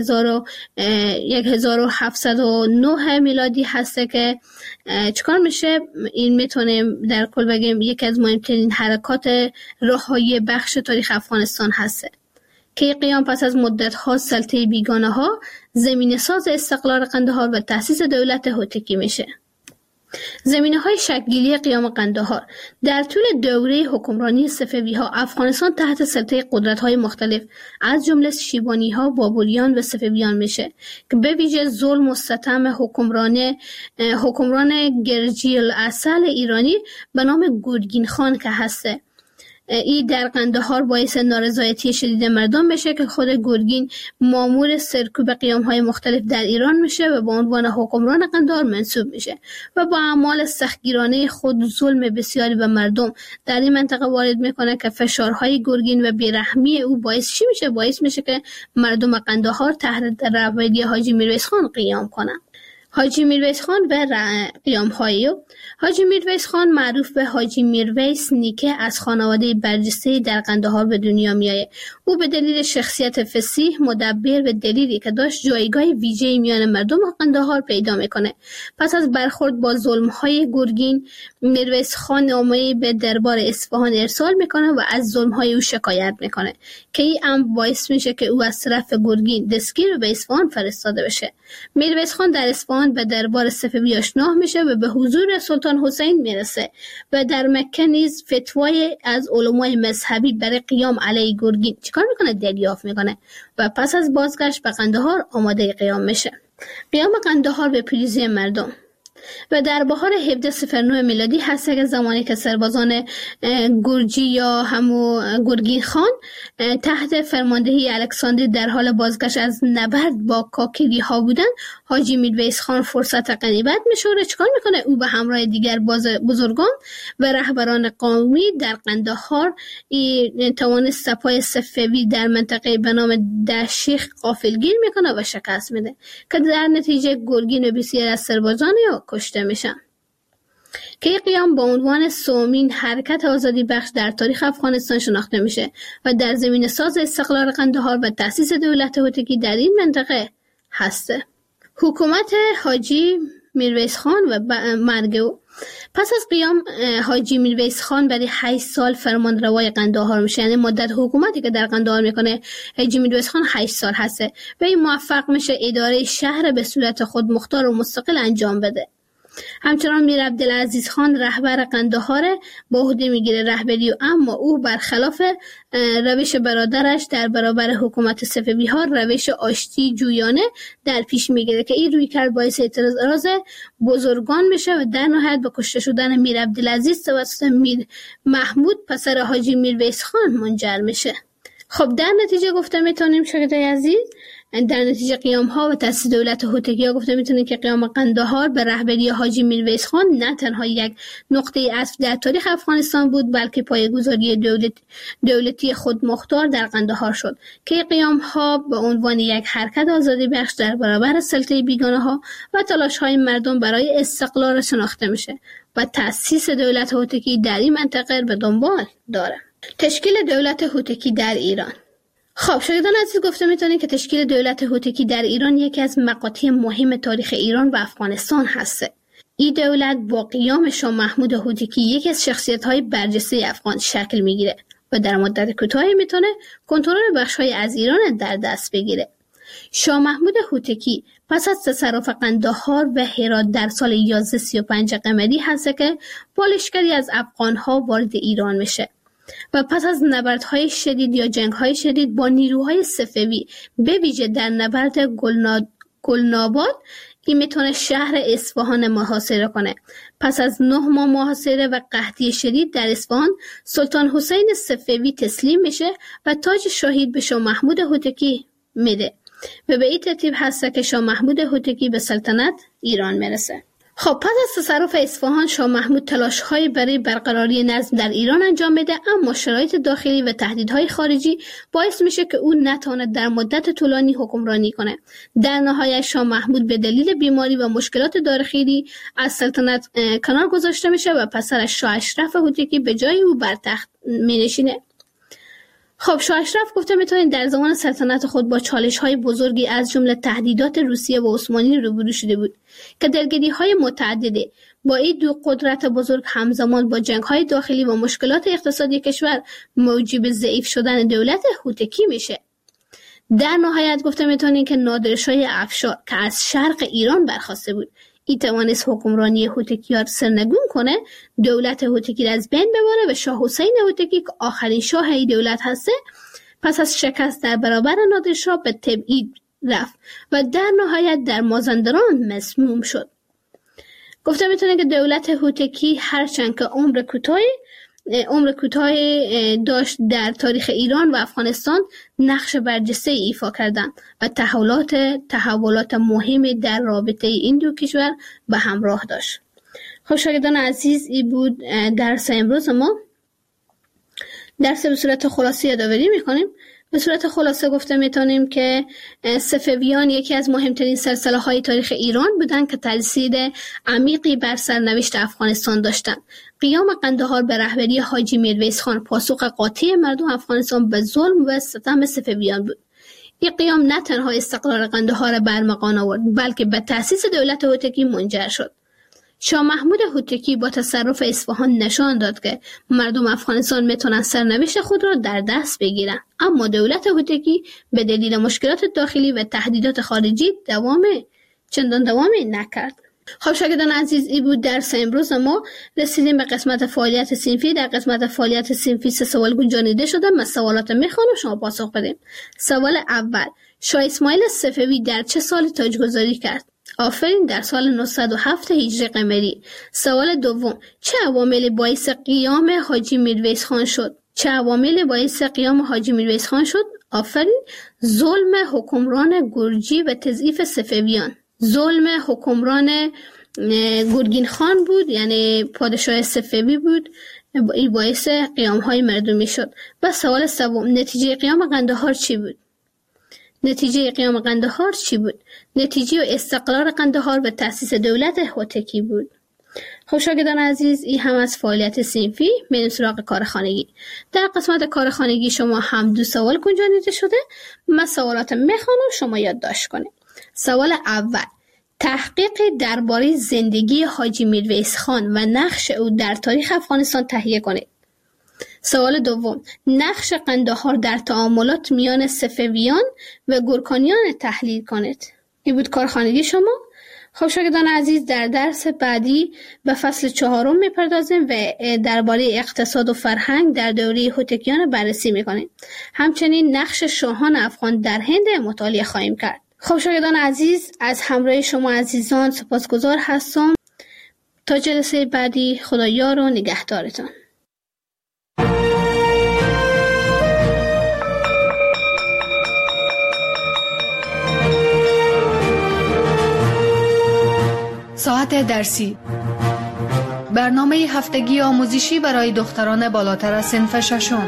1709 میلادی هسته که چکار میشه؟ این میتونیم در کل بگیم یکی از مهمترین حرکات رهایی بخش تاریخ افغانستان هسته که قیام پس از مدت‌ها سلطه بیگانه‌ها زمینه ساز استقلال قندهار و تأسیس دولت هوتکی میشه. زمینه‌های شکل‌گیری قیام قندهار. در طول دوره حکمرانی صفوی‌ها افغانستان تحت سلطه قدرت‌های مختلف از جمله شیبانی‌ها، بابریان و صفویان میشه که به ویژه ظلم و ستم حکمران گرجی الاصل ایرانی به نام گورگین خان که هسته. این در قندهار باعث نارضایتی شدید مردم بشه که خود گورگین مامور سرکوب قیام‌های مختلف در ایران میشه و به عنوان حکمران قندهار منصوب میشه و با اعمال سختگیرانه خود ظلم بسیاری به مردم در این منطقه وارد میکنه که فشارهای گورگین و بیرحمی او باعث چی میشه؟ باعث میشه که مردم قندهار تحت رهبری حاجی میرویس خان قیام کنن. حاجی میرویس خان و قیام‌های او. حاجی میرویس خان معروف به حاجی میرویس نیکه از خانواده برجسته در قندهار به دنیا میآید. او به دلیل شخصیت فصیح، مدبر و دلیلی که داشت جایگاه ویژه‌ای میان مردم قندهار پیدا میکنه. پس از برخورد با ظلم‌های گورگین، میرویس خان نامه‌ای به دربار اصفهان ارسال میکنه و از ظلم‌های او شکایت میکنه که این امر باعث میشه که او از طرف گورگین دستگیر به اصفهان فرستاده بشه. میرویس خان در اصفهان به دربار صفوی آشنا میشه و به حضور سلطان حسین میرسه و در مکه نیز فتوای از علمای مذهبی برای قیام علیه گورگین چیکار میکنه؟ دریافت میکنه و پس از بازگشت به قندهار آماده قیام میشه. قیام قندهار به پیروزی مردم. و در بهار 1709 میلادی هست که زمانی که سربازان گرجی یا همو گورگین خان تحت فرماندهی الکساندر در حال بازگشت از نبرد با کاکلی ها بودن، حاجی میرویس خان فرصت غنیمت میشوره. چیکار میکنه؟ او به همراه دیگر بزرگان و رهبران قومی در قندهار توانست سپاه صفوی در منطقه به نام دشیخ غافلگیر میکنه و شکست میده که در نتیجه گورگین و بسیار از سربازان کشته میشن. که این قیام با عنوان سومین حرکت آزادی بخش در تاریخ افغانستان شناخته میشه و در زمینه ساز استقلال قندهار و تأسیس دولت هوتکی در این منطقه هسته. حکومت حاجی میرویس خان و مرگ او. پس از قیام حاجی میرویس خان برای 8 سال فرمانروای قندهار میشه، یعنی مدت حکومتی که در قندهار میکنه حاجی میرویس خان 8 سال هسته و این موفق میشه اداره شهر به صورت خود مختار و مستقل انجام بده. همچنان میر عبدالعزیز خان رهبر قندهار به عهده میگیره رهبری، اما او برخلاف روش برادرش در برابر حکومت صفوی ها روش آشتی جویانه در پیش میگیره که این رویکرد باعث اعتراض بزرگان میشه و در نهایت به کشته شدن میر عبدالعزیز توسط میر محمود پسر حاجی میرویس خان منجر میشه. خب در نتیجه گفته میتونیم شاگردای عزیز در نتیجه قیام ها و تأسیس دولت هوتکی ها گفته میتونه که قیام قندهار به رهبری حاجی میرویس خان نه تنها یک نقطه عطف در تاریخ افغانستان بود، بلکه پایه‌گذاری دولتی خودمختار در قندهار شد که قیام ها به عنوان یک حرکت آزادی بخش در برابر سلطه بیگانه ها و تلاش های مردم برای استقلال شناخته میشه و تأسیس دولت هوتکی در این منطقه به دنبال داره. تشکیل دولت هوتکی در ایران. خب شاگردان عزیز، گفته میتونید که تشکیل دولت هوتکی در ایران یکی از مقاطع مهم تاریخ ایران و افغانستان هست. این دولت با قیام شاه محمود هوتکی یکی از شخصیت‌های برجسته افغان شکل میگیره و در مدت کوتاهی میتونه کنترل بخش‌های از ایران در دست بگیره. شاه محمود هوتکی پس از تصرف قندهار و هرات در سال 1135 قمری هست که با لشکری از افغان‌ها وارد ایران میشه و پس از نبردهای شدید یا جنگ‌های شدید با نیروهای صفوی به ویژه در نبرد گلناباد این میتونه شهر اصفهان محاصره کنه. پس از 9 ماه محاصره و قحطی شدید در اصفهان، سلطان حسین صفوی تسلیم میشه و تاج شاهی به شاه محمود هوتکی میده و به این ترتیب هست که شاه محمود هوتکی به سلطنت ایران میرسه. خب پس از تصرف اصفهان، شاه محمود تلاش‌های برای برقراری نظم در ایران انجام میده، اما شرایط داخلی و تهدیدهای خارجی باعث میشه که او نتواند در مدت طولانی حکمرانی کنه. در نهایت شاه محمود به دلیل بیماری و مشکلات داخلی از سلطنت کنار گذاشته میشه و پسرش شاه اشرف هوتکی به جای او بر تخت مینشینه. خب شاه اشرف گفته میتونید در زمان سلطنت خود با چالش‌های بزرگی از جمله تهدیدات روسیه و عثمانی روبرو شده بود که درگیری‌های متعدده با این دو قدرت بزرگ همزمان با جنگ‌های داخلی و مشکلات اقتصادی کشور موجب ضعیف شدن دولت هوتکی میشه. در نهایت گفته میتونید که نادرشاه افشار که از شرق ایران برخاسته بود، این توانست حکمرانی هوتکی‌ها سرنگون کنه، دولت هوتکی را از بین ببره و شاه حسین هوتکی که آخرین شاه این دولت هسته پس از شکست در برابر نادرشاه به تبعید رفت و در نهایت در مازندران مسموم شد. گفته میتونه که دولت هوتکی هرچند که عمر کوتاهی داشت، در تاریخ ایران و افغانستان نقش برجسته ایفا کردند و تحولات مهمی در رابطه این دو کشور به همراه داشت. خب شاگردان عزیز، این بود درس امروز ما. درس به صورت خلاصه یادآوری میکنیم. به صورت خلاصه گفته میتونیم که صفویان یکی از مهمترین سلسله های تاریخ ایران بودند که تاثیر عمیقی بر سرنوشت افغانستان داشتند. قیام قندهار به رهبری حاجی میرویس خان پاسخ قاطع مردم افغانستان به ظلم و ستم صفویان بود. این قیام نه تنها استقلال قندهار را برمغان آورد، بلکه به تأسیس دولت هوتکی منجر شد. شاه محمود هوتکی با تصرف اصفهان نشان داد که مردم افغانستان میتونن سرنوشت خود را در دست بگیرن، اما دولت هوتکی به دلیل مشکلات داخلی و تهدیدات خارجی چندان دوامی نکرد. خب شاگردان عزیز، این بود درس امروز ما. رسیدیم به قسمت فعالیت صنفی. در قسمت فعالیت صنفی 3 سوال گنجانیده شده. من سوالات میخوانم و شما پاسخ بدیم. سوال اول: شاه اسماعیل صفوی در چه سال تاجگذاری کرد؟ آفرین، در سال 907 هجری قمری. سوال دوم: چه عواملی باعث قیام حاجی میرویس خان شد؟ آفرین، ظلم حکمران گرجی و تضعیف صفویان. ظلم حکمران گرگین خان بود، یعنی پادشاه صفوی بود، این باعث قیام های مردمی شد. و سوال سوم: نتیجه قیام قندهار چی بود؟ نتیجه استقرار قندهار و تأسیس دولت هوتکی بود. خب شاگردان عزیز، این هم از فعالیت صنفی. میریم سراغ کار خانگی. در قسمت کار خانگی شما هم 2 سوال گنجانیده شده. من سوالات میخوانم، شما یادداشت کنید. سوال اول: تحقیق درباره زندگی حاجی میرویس خان و نقش او در تاریخ افغانستان تهیه کنید. سوال دوم: نقش قندهار در تعاملات میان صفویان و گورکانیان تحلیل کنید. این بود کارخانگی شما. خب شاگردان عزیز، در درس بعدی به فصل 4 میپردازیم و درباره اقتصاد و فرهنگ در دوره هوتکیان بررسی میکنیم. همچنین نقش شاهان افغان در هند مطالعه خواهیم کرد. خب شاگردان عزیز، از همراه شما عزیزان سپاسگزار هستم. تا جلسه بعدی، خدا یار و نگهدارتان. ساعت درسی، برنامه هفتگی آموزشی برای دختران بالاتر از صنف ششم.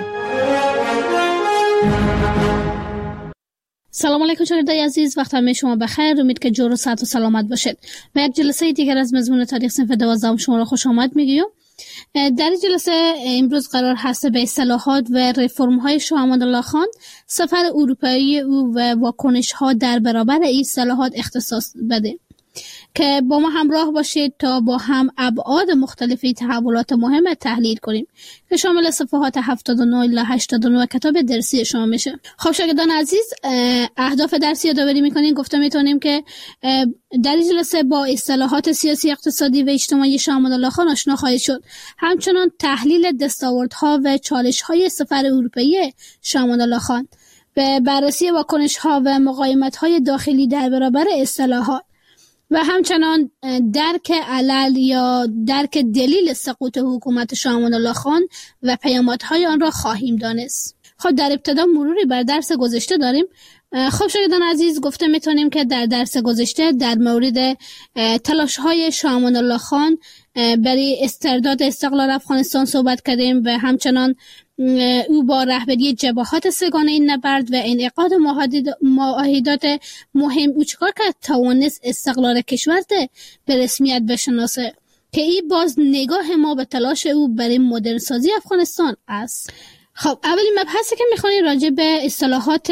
سلام علیکم شاگردای عزیز، وقت همه شما بخیر. امید که جور و صحت و سلامت باشید. و یک جلسه دیگر از مضمون تاریخ صنف 12 شما را خوش آمد میگیم. در این جلسه امروز قرار هست به اصلاحات و رفرم های شاه امادالله خان، سفر اروپایی او و واکنش ها در برابر این اصلاحات اختصاص بده. که با ما همراه باشید تا با هم ابعاد مختلفی تحولات مهم تحلیل کنیم که شامل صفحات 79 الی 89 کتاب درسی شما میشه. خب شاگردان عزیز، اهداف درسی یادآوری میکنیم. گفته میتونیم که در این جلسه با اصلاحات سیاسی، اقتصادی و اجتماعی شاه امادالله خان آشنا خواهید شد. همچنان تحلیل دستاوردها و چالش‌های سفر اروپایی شاه امادالله خان، به بررسی واکنش‌ها و مقاومت‌های داخلی در برابر اصلاحات و همچنان درک علل یا درک دلیل سقوط حکومت شاه امادالله خان و پیامدهای آن را خواهیم دانست. خب در ابتدا مروری بر درس گذشته داریم. خب شاگردان عزیز، گفته میتونیم که در درس گذشته در مورد تلاش‌های شاه امادالله خان برای استرداد استقلال افغانستان صحبت کردیم و همچنان او با رهبری جبهات سگانه این نبرد و انعقاد معاهدات مهم او چکار کرد توانست استقلال کشور به رسمیت بشناسه، که این باز نگاه ما به تلاش او برای مدرن سازی افغانستان است. خب اولین مبحثی که میخوانیم راجع به اصلاحات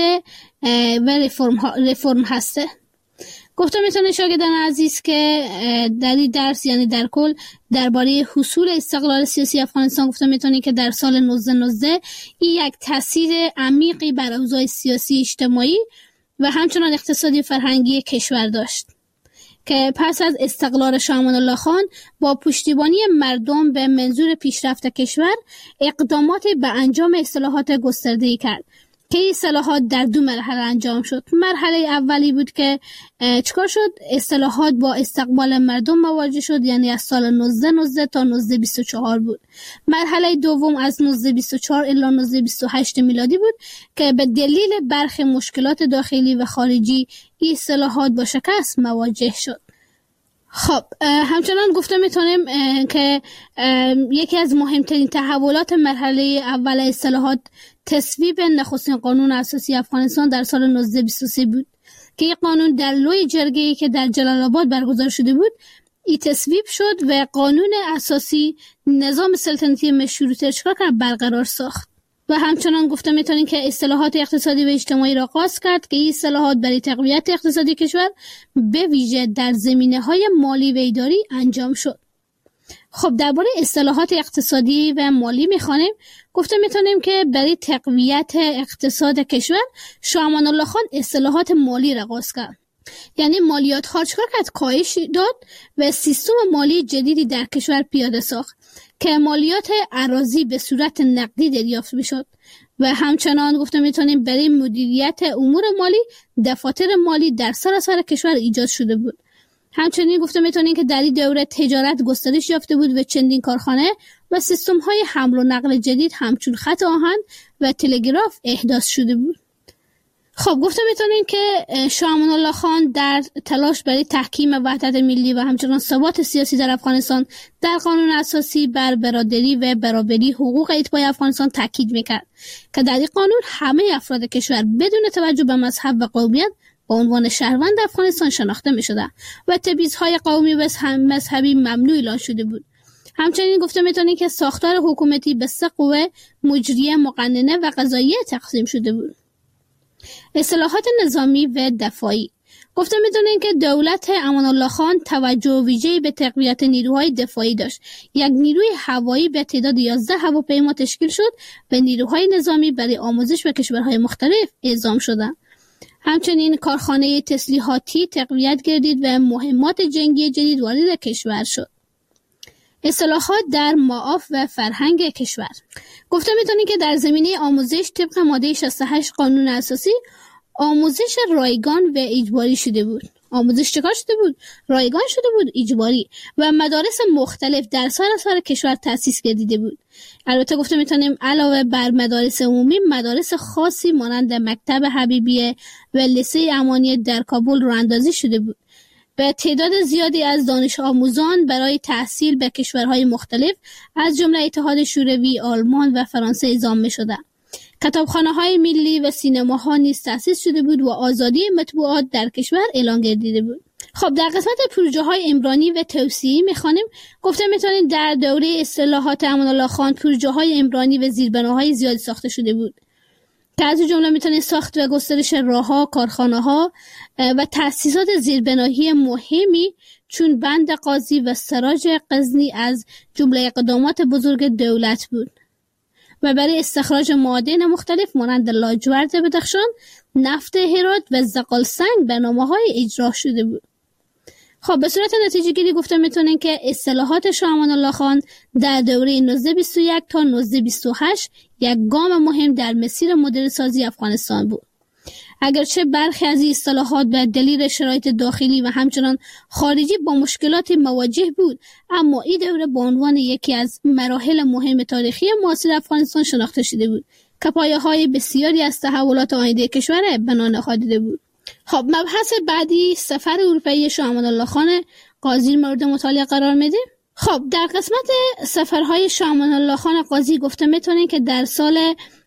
و رفرم هسته. گفته میتونه شاگردان عزیز که در این درس، یعنی در کل درباره حصول استقلال سیاسی افغانستان، گفته میتونه که در سال 1919 این یک تاثیر عمیقی بر اوضاع سیاسی، اجتماعی و همچنان اقتصادی فرهنگی کشور داشت که پس از استقلال شاه امادالله خان با پشتیبانی مردم به منظور پیشرفت کشور اقدامات به انجام اصلاحات گسترده‌ای کرد که این اصلاحات در 2 مرحله انجام شد. مرحله اولی بود که چکار شد؟ اصلاحات با استقبال مردم مواجه شد، یعنی از سال 1919 تا 1924 بود. مرحله دوم از 1924 الی 1928 میلادی بود که به دلیل برخی مشکلات داخلی و خارجی این اصلاحات با شکست مواجه شد. خب همچنان گفته میتونیم که یکی از مهمترین تحولات مرحله اول اصلاحات تصویب نخستین قانون اساسی افغانستان در سال 1923 بود که این قانون در لوی جرگه‌ای که در جلال آباد برگزار شده بود این تصویب شد و قانون اساسی نظام سلطنتی مشروطه برقرار ساخت. و همچنان گفته میتونیم که اصلاحات اقتصادی و اجتماعی را آغاز کرد که این اصلاحات برای تقویت اقتصادی کشور به ویژه در زمینه‌های مالی و اداری انجام شد. خب درباره اصلاحات اقتصادی و مالی میخوانیم. گفته میتونیم که برای تقویت اقتصاد کشور شاه امادالله خان اصلاحات مالی را آغاز کرد، یعنی مالیات ها چکار کرد؟ کاهش داد و سیستم مالی جدیدی در کشور پیاده ساخت که مالیات اراضی به صورت نقدی دریافت میشد و همچنان گفته میتونیم برای مدیریت امور مالی دفاتر مالی در سراسر کشور ایجاد شده بود. همچنین گفته میتونیم که در این دوره تجارت گسترش یافته بود و چندین کارخانه و سیستم های حمل و نقل جدید همچون خط آهن و تلگراف احداث شده بود. خب گفته میتونیم که شاه امادالله خان در تلاش برای تحکیم وحدت ملی و همچنان ثبات سیاسی در افغانستان در قانون اساسی بر برادری و برابری حقوق اتباع افغانستان تاکید میکرد که در این قانون همه افراد کشور بدون توجه به مذهب و قومیت با عنوان شهروند افغانستان شناخته میشدند و تبعیض‌های قومی و مذهبی ممنوع اعلام شده بود. همچنین گفته میتونیم که ساختار حکومتی به 3 قوه مجریه، مقننه و قضاییه تقسیم شده بود. اصلاحات نظامی و دفاعی. گفته میدونیم که دولت امان‌الله خان توجه ویژه‌ای به تقویت نیروهای دفاعی داشت. یک نیروی هوایی به تعداد 11 هواپیما تشکیل شد و نیروهای نظامی برای آموزش به کشورهای مختلف اعزام شدند. همچنین کارخانه تسلیحاتی تقویت گردید و مهمات جنگی جدید وارد کشور شد. اصلاحات در معاف و فرهنگ کشور. گفته میتونیم که در زمینه آموزش طبق ماده 68 قانون اساسی آموزش رایگان و اجباری شده بود. آموزش چکار شده بود؟ رایگان شده بود، اجباری، و مدارس مختلف در سراسر کشور تأسیس گردیده بود. البته گفته میتونیم علاوه بر مدارس عمومی، مدارس خاصی مانند مکتب حبیبیه و لیسه امانی در کابل راه اندازی شده بود و تعداد زیادی از دانش آموزان برای تحصیل به کشورهای مختلف از جمله اتحاد شوروی، آلمان و فرانسه اعزام می‌شدند. کتابخانه‌های ملی و سینماها نیز تأسیس شده بود و آزادی مطبوعات در کشور اعلان گردیده بود. خب در قسمت پروژه‌های عمرانی و توسعه‌ای می‌خوانیم. گفته می‌تونید در دوره اصلاحات امان الله خان پروژه‌های عمرانی و زیربناهای زیادی ساخته شده بود که از جمله می‌تونید ساخت و گسترش راه‌ها، کارخانه‌ها و تأسیسات زیربنایی مهمی چون بند قاضی و سراج غزنی از جمله اقدامات بزرگ دولت بود و برای استخراج معادن مختلف مانند لاجورد بدخشان، نفت هرات و زغال سنگ برنامه‌های اجرا شده بود. خب به صورت نتیجه گیری گفته میتونن که اصلاحات شاه امان الله خان در دوره 1921 تا 1928 یک گام مهم در مسیر مدرن سازی افغانستان بود. اگرچه برخی از این اصلاحات به دلیل شرایط داخلی و همچنان خارجی با مشکلات مواجه بود، اما این دوره به عنوان یکی از مراحل مهم تاریخی معاصر افغانستان شناخته شده بود که پایه‌های بسیاری از تحولات آینده کشور بنا نهاده بود. خب مبحث بعدی سفر اروپایی شاه امان الله خان قاضی مورد مطالعه قرار میده. خب در قسمت سفرهای شاه امان الله خان قاضی گفته میتونین که در سال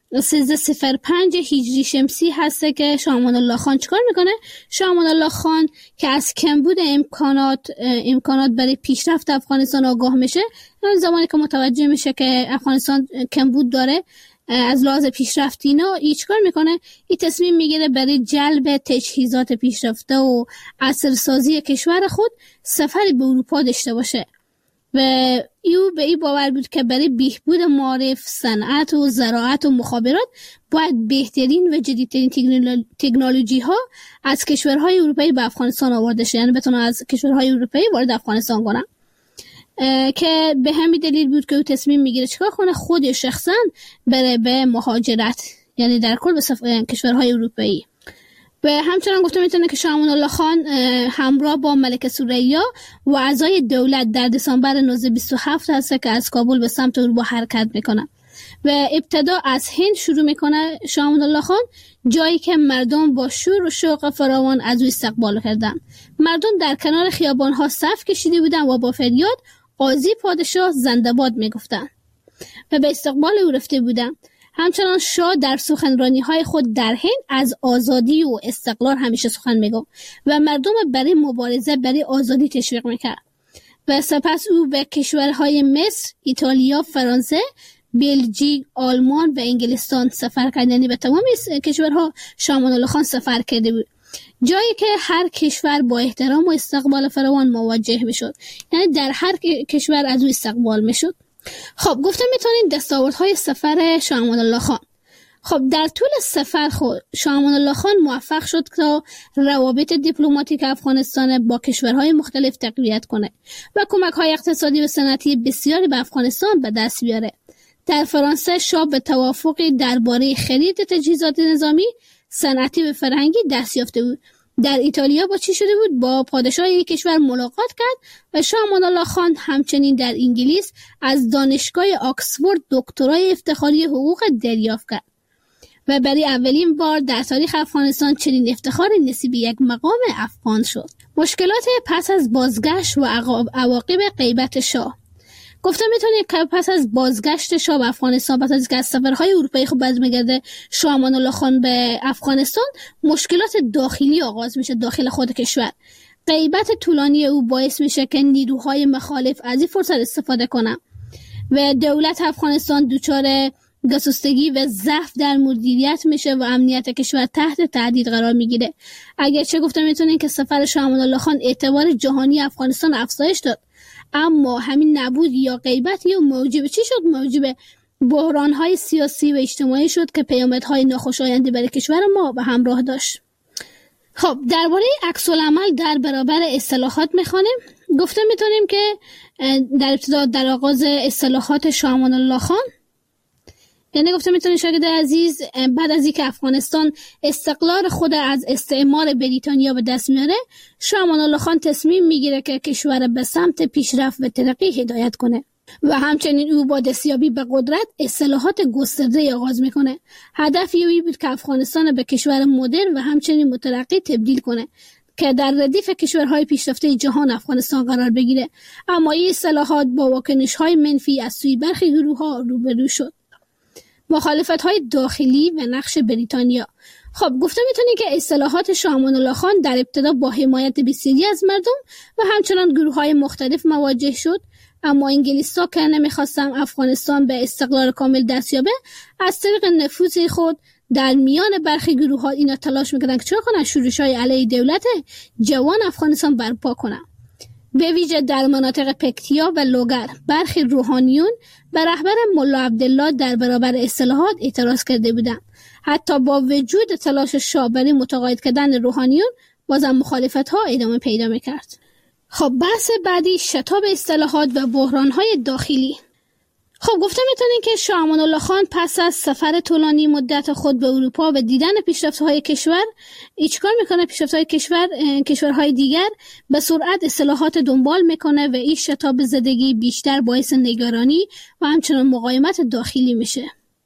1305 هجری شمسی هسته که شاه امان الله خان چیکار میکنه؟ شاه امان الله خان که از کمبود امکانات برای پیشرفت افغانستان آگاه میشه، زمانی که متوجه میشه که افغانستان کمبود داره از لحاظ پیشرفتی اینا، چیکار میکنه؟ این تصمیم میگیره برای جلب تجهیزات پیشرفته و عصرسازی کشور خود سفری به اروپا داشته باشه و ایو به این باور بود که برای بهبود معارف، صنعت و زراعت و مخابرات باید بهترین و جدیدترین تکنولوژی ها از کشورهای اروپایی به افغانستان آورده شه، یعنی بتونه از کشورهای اروپایی وارد افغانستان کنه. که به همین دلیل بود که او تصمیم میگیره چیکار کنه؟ خود شخصا بره به مهاجرت، یعنی در کل به کشورهای اروپایی. و همچنان گفته میتونه که شاه امان الله خان همراه با ملکه ثریا و اعضای دولت در دسامبر 1927 هست که از کابل به سمت اروپا حرکت میکنه و ابتدا از هند شروع میکنه شاه امان الله خان، جایی که مردم با شور و شوق فراوان از او استقبال کردن. مردم در کنار خیابانها صف کشیده بودن و با فریاد قاضی پادشاه زنده‌باد میگفتن و به استقبال او رفته بودن. همچنان شاه در سخنرانی‌های خود در هند از آزادی و استقلال همیشه سخن میگفت و مردم برای مبارزه برای آزادی تشویق میکرد و سپس او به کشورهای مصر، ایتالیا، فرانسه، بلژیک، آلمان و انگلستان سفر کرد. یعنی به تمام کشورها شاه امان الله خان سفر کرده بود، جایی که هر کشور با احترام و استقبال فراوان مواجه میشد، یعنی در هر کشور از او استقبال میشد. خب گفته میتونید دستاوردهای سفر شاه امان الله خان. خب در طول سفر خود شاه امان الله خان موفق شد تا روابط دیپلماتیک افغانستان با کشورهای مختلف تقویت کنه و کمک‌های اقتصادی و صنعتی بسیاری به افغانستان به دست بیاره. در فرانسه شاه به توافقی درباره خرید تجهیزات نظامی، صنعتی و فرهنگی دست یافته بود. در ایتالیا با چی شده بود؟ با پادشاه یک کشور ملاقات کرد و شاه امان الله خان همچنین در انگلیس از دانشگاه آکسفورد دکترای افتخاری حقوق دریافت کرد و برای اولین بار در تاریخ افغانستان چنین افتخار نصیب یک مقام افغان شد. مشکلات پس از بازگشت و عواقب غیبت شاه. گفته میتونید که پس از بازگشت شاه به افغانستان، پس از اینکه از سفرهای اروپایی خود برمیگرده شاه امان الله خان به افغانستان، مشکلات داخلی آغاز میشه داخل خود کشور. غیبت طولانی او باعث میشه که نیروهای مخالف از این فرصت استفاده کنن و دولت افغانستان دچار گسستگی و ضعف در مدیریت میشه و امنیت کشور تحت تهدید قرار میگیره. اگرچه گفته میتونید که سفر شاه امان الله خان اعتبار جهانی افغانستان افزایش داد، اما همین نبود یا غیبت یا موجب چی شد؟ موجب بحران‌های سیاسی و اجتماعی شد که پیامدهای ناخوشایندی برای کشور ما به همراه داشت. خب درباره عکس‌العمل در برابر اصلاحات می‌خوانیم. گفته می‌تونیم که در ابتدا در آغاز اصلاحات شاه امان الله خان، یعنی گفته می‌تونیم شاگرد عزیز، بعد از اینکه افغانستان استقلال خود از استعمار بریتانیا به دست میاره، شاه امان الله خان تصمیم میگیره که کشور به سمت پیشرفت و ترقی هدایت کنه و همچنین او با دستیابی به قدرت اصلاحات گسترده آغاز میکنه. هدف او بود که افغانستان به کشور مدرن و همچنین مترقی تبدیل کنه که در ردیف کشورهای پیشرفته جهان افغانستان قرار بگیره، اما این اصلاحات با واکنش‌های منفی از سوی برخی گروه‌ها روبرو شد. مخالفت‌های داخلی و نقش بریتانیا. خب گفته میتونی که اصلاحات شاه امان الله خان در ابتدا با حمایت بسیاری از مردم و همچنان گروه‌های مختلف مواجه شد، اما انگلیس‌ها که نمیخواستن افغانستان به استقلال کامل دست یابه، از طریق نفوذ خود در میان برخی گروه‌ها اینا تلاش میکردن که چرا کنن شورش‌های علیه دولت جوان افغانستان برپا کنن. به ویژه در مناطق پکتیا و لوگر برخی روحانیون به رهبر ملا عبدالله در برابر اصلاحات اعتراض کرده بودند. حتی با وجود تلاش شاه برای متقاعد کردن روحانیون، بازم مخالفت‌ها ادامه پیدا می‌کرد. خب بحث بعدی شتاب اصلاحات و بحران‌های داخلی. خب گفته میتونیم که شاه امان الله خان پس از سفر طولانی مدت خود به اروپا و دیدن پیشرفت‌های کشور، چیکار میکنه؟ پیشرفت‌های کشورهای دیگر به سرعت اصلاحات دنبال میکنه و این شتاب زدگی بیشتر باعث نگرانی و همچنان مقاومت داخلی میشه.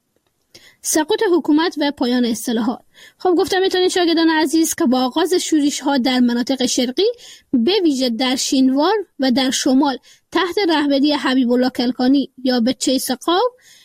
سقوط حکومت و پایان اصلاحات. خب گفتم میتونید شاگردان عزیز که با آغاز شورش‌ها در مناطق شرقی به ویژه در شینوار و در شمال تحت رهبری حبیب الله کلکانی یا بچه سقاو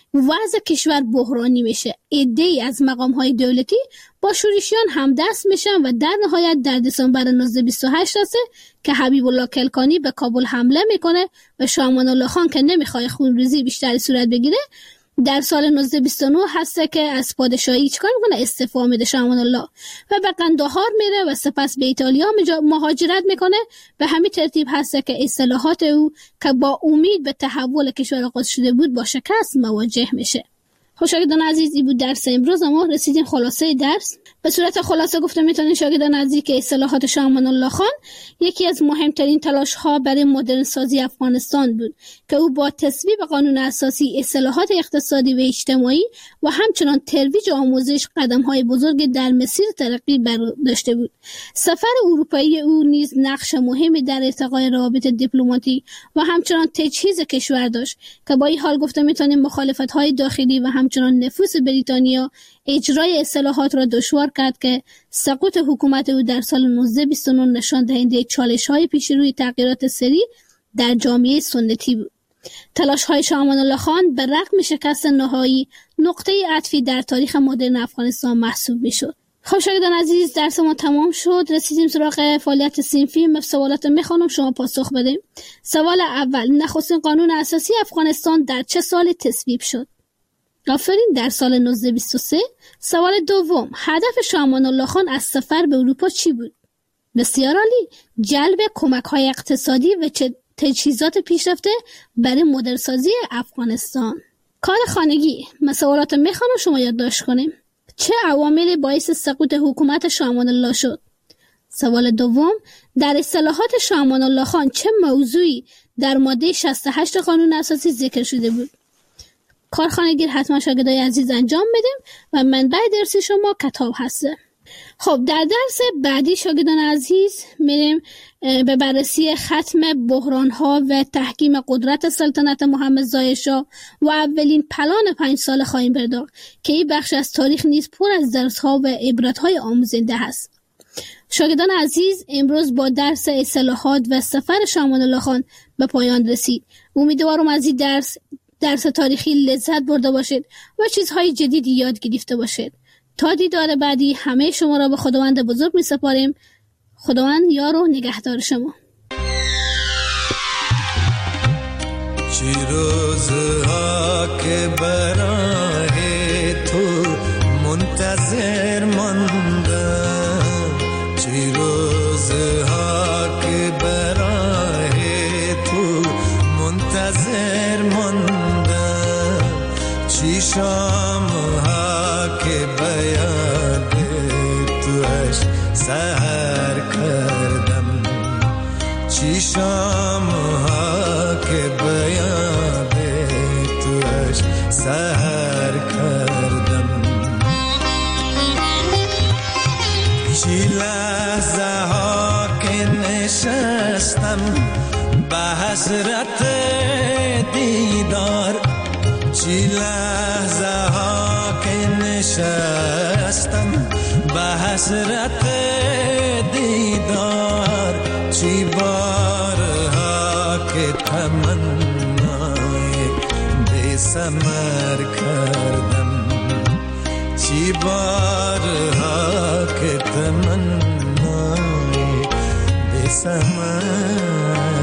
وضع کشور بحرانی میشه. عده‌ای از مقام‌های دولتی با شورشیان همدست میشن و در نهایت در دسامبر 1928 رسه که حبیب الله کلکانی به کابل حمله میکنه و شاه امان الله خان که نمیخواد خونریزی بیشتری صورت بگیره، در سال 1929 هسته که از پادشاهی چیکار میکنه؟ استعفا میده شاه امان الله و به قندهار میره و سپس به ایتالیا مهاجرت میکنه. به همین ترتیب هسته که اصلاحات او که با امید به تحول کشور قدس شده بود با شکست مواجه میشه. شاگردان عزیز، این بود درس امروز. ما رسیدیم خلاصه درس. به صورت خلاصه گفته میتونین شاگردان عزیز که اصلاحات شاه امان الله خان یکی از مهمترین تلاش ها برای مدرن سازی افغانستان بود که او با تصویب قانون اساسی، اصلاحات اقتصادی و اجتماعی و همچنان ترویج آموزش قدم های بزرگ در مسیر ترقی برداشته بود. سفر اروپایی او نیز نقش مهمی در ارتقای روابط دیپلماتیک و همچنان تجهیز کشور داشت که با این حال گفته میتونیم مخالفت های داخلی و همچنان نفوذ بریتانیا اجرای اصلاحات را دشوار کرد که سقوط حکومت او در سال 1929 نشان دهنده چالش‌های پیش روی تغییرات سریع در جامعه سنتی بود. تلاش‌های شاه امان الله خان به رغم شکست نهایی نقطه عطفی در تاریخ مدرن افغانستان محسوب می‌شد. خب شاگردان عزیز، درس ما تمام شد. رسیدیم سراغ فعالیت صنفی. سوالات میخوانم شما پاسخ بدیم. سوال اول: نخستین قانون اساسی افغانستان در چه سال تصویب شد؟ آفرین، در سال 1923. سوال دوم: هدف شاه امان الله خان از سفر به اروپا چی بود؟ بسیار عالی، جلب کمک‌های اقتصادی و تجهیزات پیشرفته برای مدرنسازی افغانستان. کار خانگی. سوالات میخوانم شما یادداشت کنیم. چه عواملی باعث سقوط حکومت شاه امان الله شد؟ سوال دوم: در اصلاحات شاه امان الله خان چه موضوعی در ماده 68 قانون اساسی ذکر شده بود؟ کارخانگی حتما شاگردای عزیز انجام بدیم و منبع درسی شما کتاب هسته. خب در درس بعدی شاگردان عزیز میریم به بررسی ختم بحران‌ها و تحکیم قدرت سلطنت محمد ظاهر شاه و اولین پلان 5 ساله خواهیم پرداخت که این بخش از تاریخ نیز پر از درس‌ها و عبرت‌های آموزنده است. شاگردان عزیز، امروز با درس اصلاحات و سفر شاه امان الله خان به پایان رسید. امیدوارم از این درس تاریخی لذت برده باشید و چیزهای جدیدی یاد گرفته باشید. تا دیدار بعدی همه شما را به خداوند بزرگ می سپاریم. خداوند یار و نگهدار شما. چی روزها که برای تو منتظر ماندم، چی روزها که برای تو منتظر ماندم، چی شامها که بیاد توش سحر کردم، چی شامها که بیاد توش سحر کردم، چی لحظه ها که نشستم به حسرت دیدار، چی لحظه ها که نشستم به حسرت دیدار، که تمنای بی ثمر کردم، چی بارها که تمنای بی ثمر